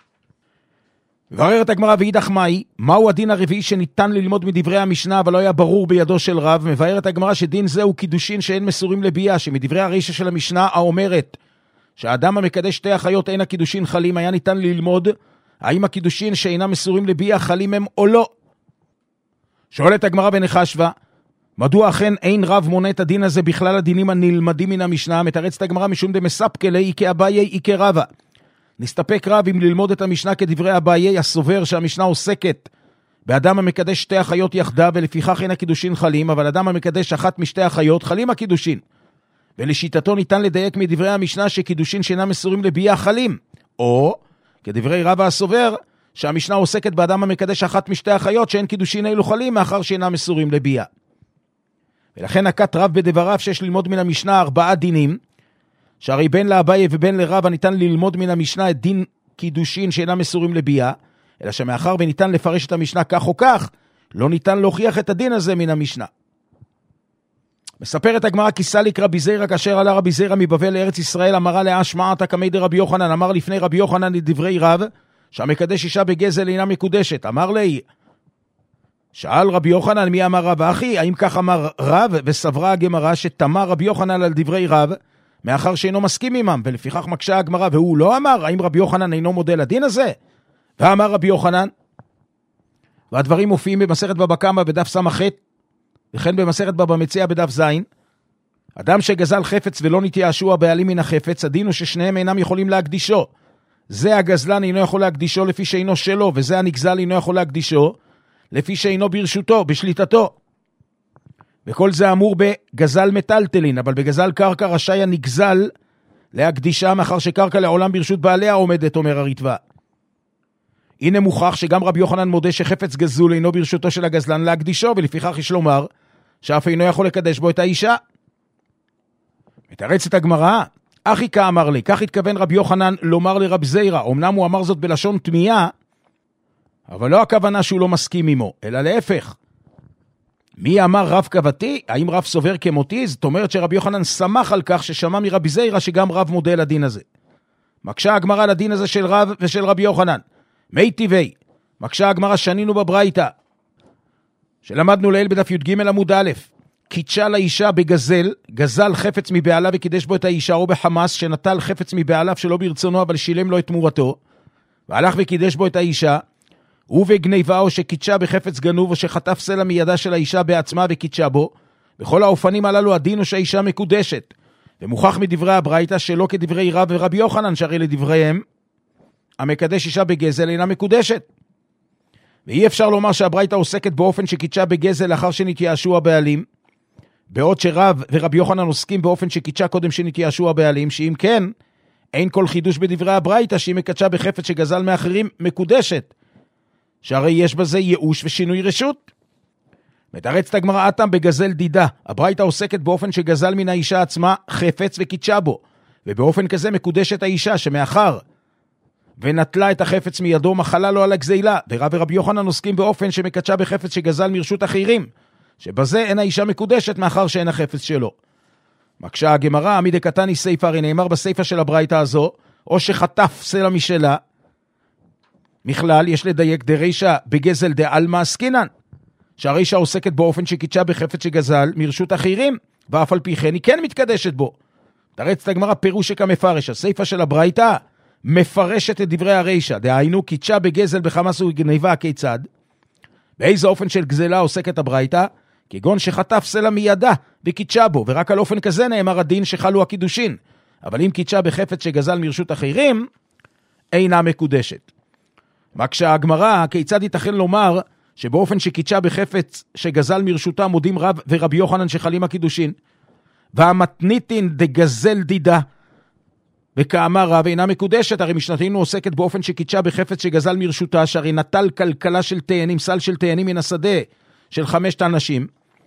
מבררת הגמרא ואידך מאי, מהו הדין הרביעי שניתן ללמוד מדברי המשנה אבל לא היה ברור בידו של רב? מבארת הגמרא שדין זהו קידושין שאין מסורים לביאה, שמדברי הרישא של המשנה האומרת שהאדם המקדש שתי אחיות אין הקידושין חלים, היה ניתן ללמוד האם הקידושין שאינם מסורים לביאה חלים הם או לא. שואלת הגמרא בנחשווה, מדוע אכן אין רב מונה את הדין הזה בכלל הדינים הנלמדים מן המשנה? מתרצת הגמרא משום דמספקא ליה איקה אביי איקה רבא. נסתפק רב אם ללמוד את המשנה כדברי אביי הסובר שהמשנה עוסקת באדם המקדש שתי אחיות יחדיו ולפיכך אין הקידושין חלים, אבל אדם המקדש אחת משתי אחיות חלים הקידושין. ולשיטתו ניתן לדייק מדברי המשנה שקידושין שאינם מסורים לביאה חלים, או כדברי רבא הסובר שהמשנה עוסקת באדם המקדש אחת משתי אחיות שאין קידושין אלו חלים מאחר שאינם מסורים לביאה. ולכן נקט רב בדבריו שיש ללמוד מן המשנה 4 דינים, שהרי בין לאביי ובין לרבא ניתן ללמוד מן המשנה את דין קידושין שאינם מסורים לביאה, אלא שמאחר וניתן לפרש את המשנה כך או כך, לא ניתן להוכיח את הדין הזה מן המשנה. מספרת הגמרא כי סליק רבי זירא כאשר עלה רבי זירא מבבל לארץ ישראל, אמרה להשמעתה כמי דרבי יוחנן, אמר לפני רבי יוחנן לדברי רב, שהמקדש אישה בגזל אינה מקודשת. אמר לי, שאל רבי יוחנן מי אמר רב אחי, האם כך אמר רב? וסברה הגמרא שתמה רבי יוחנן על דברי רב, מאחר שאינו מסכים עמם, ולפיכך מקשה הגמרא, והוא לא אמר, האם רבי יוחנן אינו מודה לדין הזה? ואמר רבי יוחנן, והדברים מופיעים במסכת בבא קמא בדף ס"ח, וכן במסכת בבא מציעא בדף ז', אדם שגזל חפץ ולא נתייאשו הבעלים מן החפץ, הדין הוא ששניהם אינם יכולים להקדישו. זה הגזלן אינו יכול להקדישו לפי שאינו שלו, וזה הנגזל אינו יכול להקדישו לפי שאינו ברשותו, בשליטתו. וכל זה אמור בגזל מטלטלין, אבל בגזל קרקע רשאי הנגזל להקדישה, מאחר שקרקע לעולם ברשות בעליה עומדת, אומר הריטב"א. הנה מוכח שגם רבי יוחנן מודה שחפץ גזול אינו ברשותו של הגזלן להקדישו, ולפיכך יש לומר שאף אינו יכול לקדש בו את האישה. מתרצת הגמרא, אחי כאמר לי, כך התכוון רבי יוחנן לומר לרב זירא, אמנם הוא אמר זאת בלשון תמיהה, אבל לא הכוונה שהוא לא מסכים עמו, אלא להפך. מי אמר רב כבתי? האם רב סובר כמותי? זאת אומרת שרבי יוחנן שמח על כך ששמע מרבי זירא שגם רב מודה לדין הזה. מקשה הגמרא לדין הזה של רב ושל רבי יוחנן. מי טבעי, מקשה הגמרא שנינו בברייתא, שלמדנו לעיל בדף י"ג עמוד א', קידשה לאישה בגזל, גזל חפץ מבעלה וקידש בו את האישה, או בחמאס שנטל חפץ מבעליו שלא ברצונו אבל שילם לו את תמורתו, והלך וקידש בו את האישה, ובגניבה או שקידשה בחפץ גנוב או שחטף סלע מידה של האישה בעצמה וקידשה בו, בכל האופנים הללו הדין הוא שהאישה מקודשת, ומוכח מדברי הברייתא שלא כדברי רב ורבי יוחנן, שהרי לדבריהם המקדש אישה בגזל אינה מקודשת. ואי אפשר לומר שהברייתא עוסקת באופן שקידשה בגזל לאחר שנתייאשו הבעלים, בעוד שרב ורבי יוחנן עוסקים באופן שקידשה קודם שנתייאשו הבעלים, שאם כן, אין כל חידוש בדברי הברייתא שהיא מקדשה בחפץ שגזל מאחרים מקודשת, שהרי יש בזה ייאוש ושינוי רשות. מתרצת הגמרא אתם בגזל דידה, הברייתא עוסקת באופן שגזל מן האישה עצמה חפץ וקידשה בו, ובאופן כזה מקודשת האישה שמאחר ונטלה את החפץ מידו מחלה לו על הגזילה, ורב ורבי יוחנן עוסקים באופן שמקדשה בחפץ שגזל מרשות אחרים, שבזה אין האישה מקודשת מאחר שאין החפץ שלו. מקשה הגמרא, עמי דקתני סייפא, הרי נאמר בסייפא של הברייתא הזו, או שחטף סלע משלה, מכלל יש לדייק דרישא בגזל דעלמא עסקינן, שהרישא עוסקת באופן שקידשה בחפץ שגזל מרשות אחרים, ואף על פי כן היא כן מתקדשת בו. תרץ את הגמרא פירוש כמפרש, הסיפה של הברייתא מפרשת את דברי הרישא, דהיינו קידשה בגזל בחמס וגניבה כיצד? באיזה אופן של גזלה עוסקת הברייתא? כגון שחטף סלע מידה וקידשה בו, ורק על אופן כזה נאמר הדין שחלו הקידושין. אבל אם קידשה בחפץ שגזל מרשות אחרים, אינה מקודשת. רק שהגמרא, כיצד ייתכן לומר שבאופן שקידשה בחפץ שגזל מרשותה מודים רב ורבי יוחנן שחלים הקידושין, והמתניתין דגזל דידה, וכאמר רב אינה מקודשת, הרי משנתנו עוסקת באופן שקידשה בחפץ שגזל מרשותה, שהרי נטל כלכלה של תאנים, סל של תאנים מן השדה של 5 אנשים,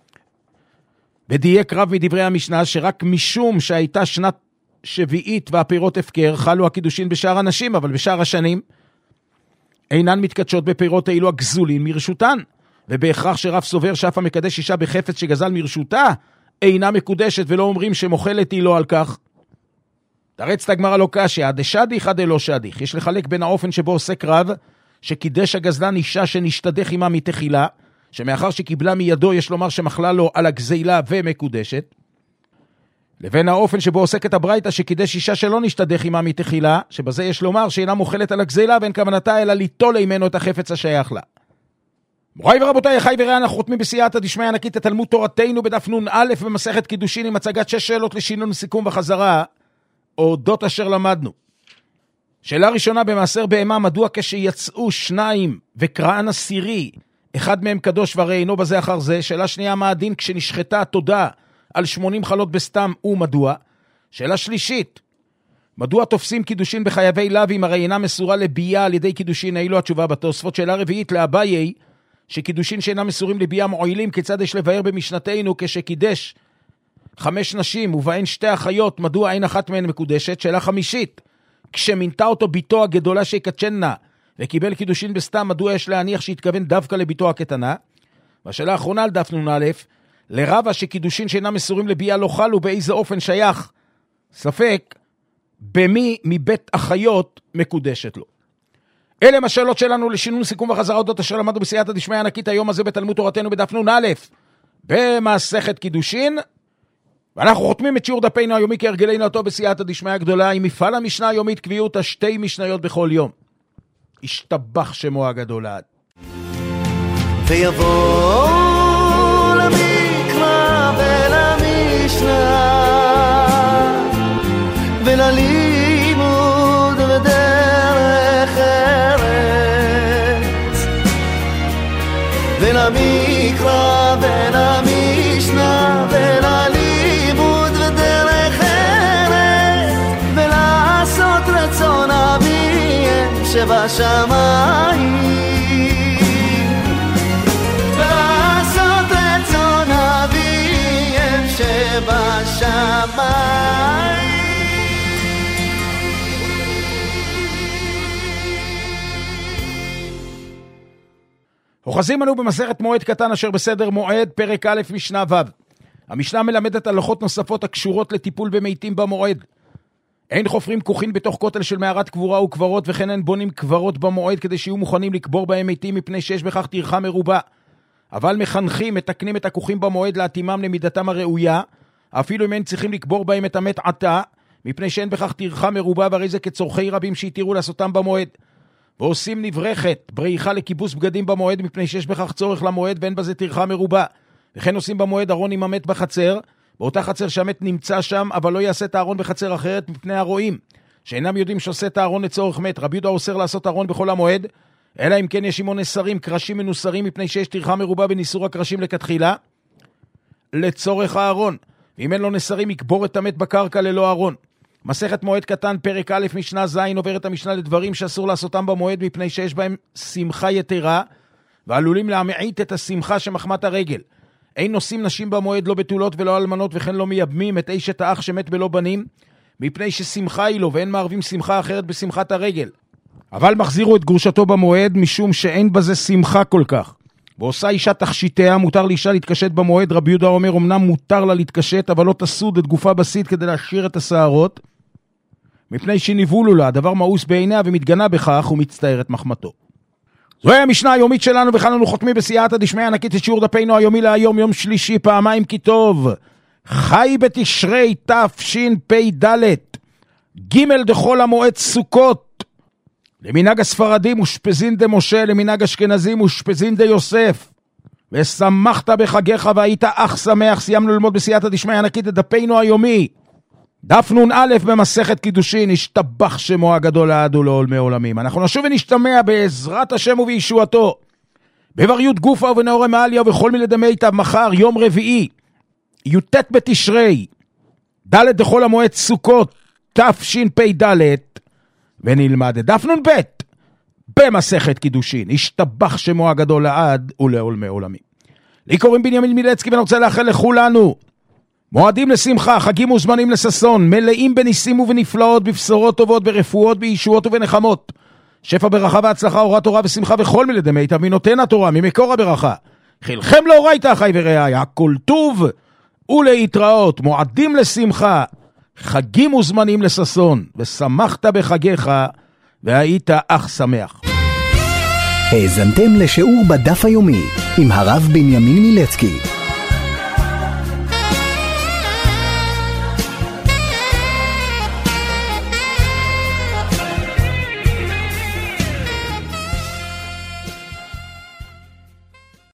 ודייק רב מדברי המשנה שרק משום שהייתה שנת שביעית והפירות הפקר, חלו הקידושין בשאר אנשים, אבל בשאר השנים אינן מתקדשות בפירות אילו הגזולין מרשותן, ובהכרח שרב סובר שאף המקדש אישה בחפץ שגזל מרשותה, אינה מקודשת, ולא אומרים שמוכלת היא לא על כך. תרץ את הגמרא לא קשיא, דשדיך דלא שדיך. יש לחלק בין האופן שבו עוסק רב, שקידש הגזלן אישה שנשתדך עמה מתחילה, שמאחר שקיבלה מידו יש לומר שמחלה לו על הגזילה ומקודשת, לבין האופן שבו עוסקת הברייתא שקידש אישה שלא נשתדך עמה מתחילה, שבזה יש לומר שאינה מוכלת על הגזילה ואין כוונתה אלא ליטול ממנו את החפץ השייך לה. מוריי ורבותיי, אחי ורעי, אנחנו חותמים בסייעתא דשמיא ענקית את תלמוד תורתנו בדף נ"א במסכת קידושין עם הצגת 6 שאלות לשינון, סיכום וחזרה, אודות אשר למדנו. שאלה ראשונה במעשר בהמה, מדוע כשיצאו 2 וקראן עשירי, אחד מהם קדוש והרי אינו בזה אחר זה? שאלה שנייה, מה הדין כשנשחטה התודה על 80 חלות בסתם ומדוע? שאלה שלישית, מדוע תופסים קידושין בחייבי לווים הרי אינה מסורה לבייה על ידי קידושין? אילו התשובה בתוספות. שאלה רביעית לאביי, שקידושין שאינם מסורים לבייה מועילים, כיצד יש לבאר במשנתנו כשקידש 5 נשים ובהן 2 אחיות, מדוע אין אחת מהן מקודשת? שאלה חמישית, כשמינתה אותו ביתו הגדולה שיקדשנה וקיבל קידושין בסתם, מדוע יש להניח שהתכוון דווקא לביתו הקטנה? והשאלה האחרונה על דף נ"א, לרבה שקידושין שאינם מסורים לבייה לא חלו, באיזה אופן שייך? ספק, במי מבית אחיות מקודשת לו? אלה הם השאלות שלנו לשינון, סיכום וחזרה אודות אשר למדנו בסייעתא דשמיא ענקית היום הזה בתלמוד תורתנו בדף נ"א במסכת קידושין, ואנחנו חותמים את שיעור דפנו היומי כהרגלנו הטוב בסייעתא דשמיא הגדולה עם מפעל המשנה היומית קביעות 2 משניות בכל יום. השתבח שמו הגדול עד. ויבוא למקרא ולמשנה וללימוד ודרך ארץ, ולמקרא ולמשנה וללימוד ודרך ארץ, ולעשות רצון אביהם שבשמיים, ולעשות רצון אביהם שבשמיים. אוחזים אנו במסכת מועד קטן אשר בסדר מועד, פרק א' משנה ו'. המשנה מלמדת הלכות נוספות הקשורות לטיפול במתים במועד. אין חופרים כוחין בתוך כותל של מערת קבורה וקברות, וכן אין בונים קברות במועד כדי שיהיו מוכנים לקבור בהם מתים, מפני שיש בכך טרחה מרובה. אבל מחנכים, מתקנים את הכוחים במועד להתאימם למידתם הראויה, אפילו אם אין צריכים לקבור בהם את המת עתה, מפני שאין בכך טרחה מרובה, והרי זה כצורכי רבים שיתירו לעשותם במועד. ועושים נברכת, בריחה לכיבוס בגדים במועד, מפני שיש בכך צורך למועד ואין בזה טרחה מרובה. וכן עושים במועד ארון עם המת בחצר, באותה חצר שהמת נמצא שם, אבל לא יעשה את הארון בחצר אחרת מפני הרועים, שאינם יודעים שעושה את הארון לצורך מת. רבי יהודה אוסר לעשות ארון בכל המועד, אלא אם כן יש עמו נסרים, קרשים מנוסרים, מפני שיש טרחה מרובה בניסור הקרשים לכתחילה, לצורך הארון. ואם אין לו נסרים, יקבור את המת בקרקע ללא ארון. מסכת מועד קטן, פרק א' משנה ז', עוברת המשנה לדברים שאסור לעשותם במועד, מפני שיש בהם שמחה יתרה, ועלולים להמעיט את השמחה שמחמת הרגל. אין נושאים נשים במועד, לא בתולות ולא אלמנות, וכן לא מייבמים את אשת האח שמת בלא בנים, מפני ששמחה היא לו, ואין מערבים שמחה אחרת בשמחת הרגל. אבל מחזירו את גרושתו במועד, משום שאין בזה שמחה כל כך. ועושה אישה תכשיטיה, מותר לאישה להתקשט במועד. רבי יהודה אומר, אמנם מותר לה להתקשט, אבל לא תסוד את גופה בסית כדי להשאיר את השערות, מפני שניבולו לה, הדבר מאוס בעיניה ומתגנה בכך ומצטער את מחמתו. זוהי המשנה היומית שלנו, וכאן אנו חותמים בסייעתא דשמיא ענקית את שיעור דפנו היומי להיום, יום שלישי, פעמיים כי טוב, חי בתשרי תשפ"ד, ג' דחול המועד סוכות, למנהג הספרדים אושפזין דמשה, למנהג אשכנזים אושפזין דיוסף, ושמחת בחגיך והיית אך שמח. סיימנו ללמוד בסייעתא דשמיא ענקית את דפנו היומי, דף נ"א במסכת קידושין, השתבח שמו הגדול לעד ולעולמי עולמים. אנחנו נשוב ונשתמע בעזרת השם ובישועתו, בבריות גופה ובנאורי מעליה ובכל מילי דמי מיטב, מחר יום רביעי, י"ט בתשרי, ד' דחול המועד סוכות תשפ"ד, ונלמד את דף נ"ב במסכת קידושין, השתבח שמו הגדול לעד ולעולמי עולמים. לי קוראים בנימין מילצקי, ואני רוצה לאחל לכולנו מועדים לשמחה, חגים וזמנים לששון, מלאים בניסים ובנפלאות, בבשורות טובות, ברפואות, בישועות ובנחמות, שפע ברכה והצלחה, אורת תורה ושמחה וכל מילי דמי מיטב מנותן התורה, ממקור הברכה. חילכם לאורייתא אחי ורעי, הכל טוב ולהתראות. מועדים לשמחה, חגים וזמנים לששון, ושמחת בחגיך והיית אך שמח. האזנתם לשיעור בדף היומי עם הרב בנימין מילצקי.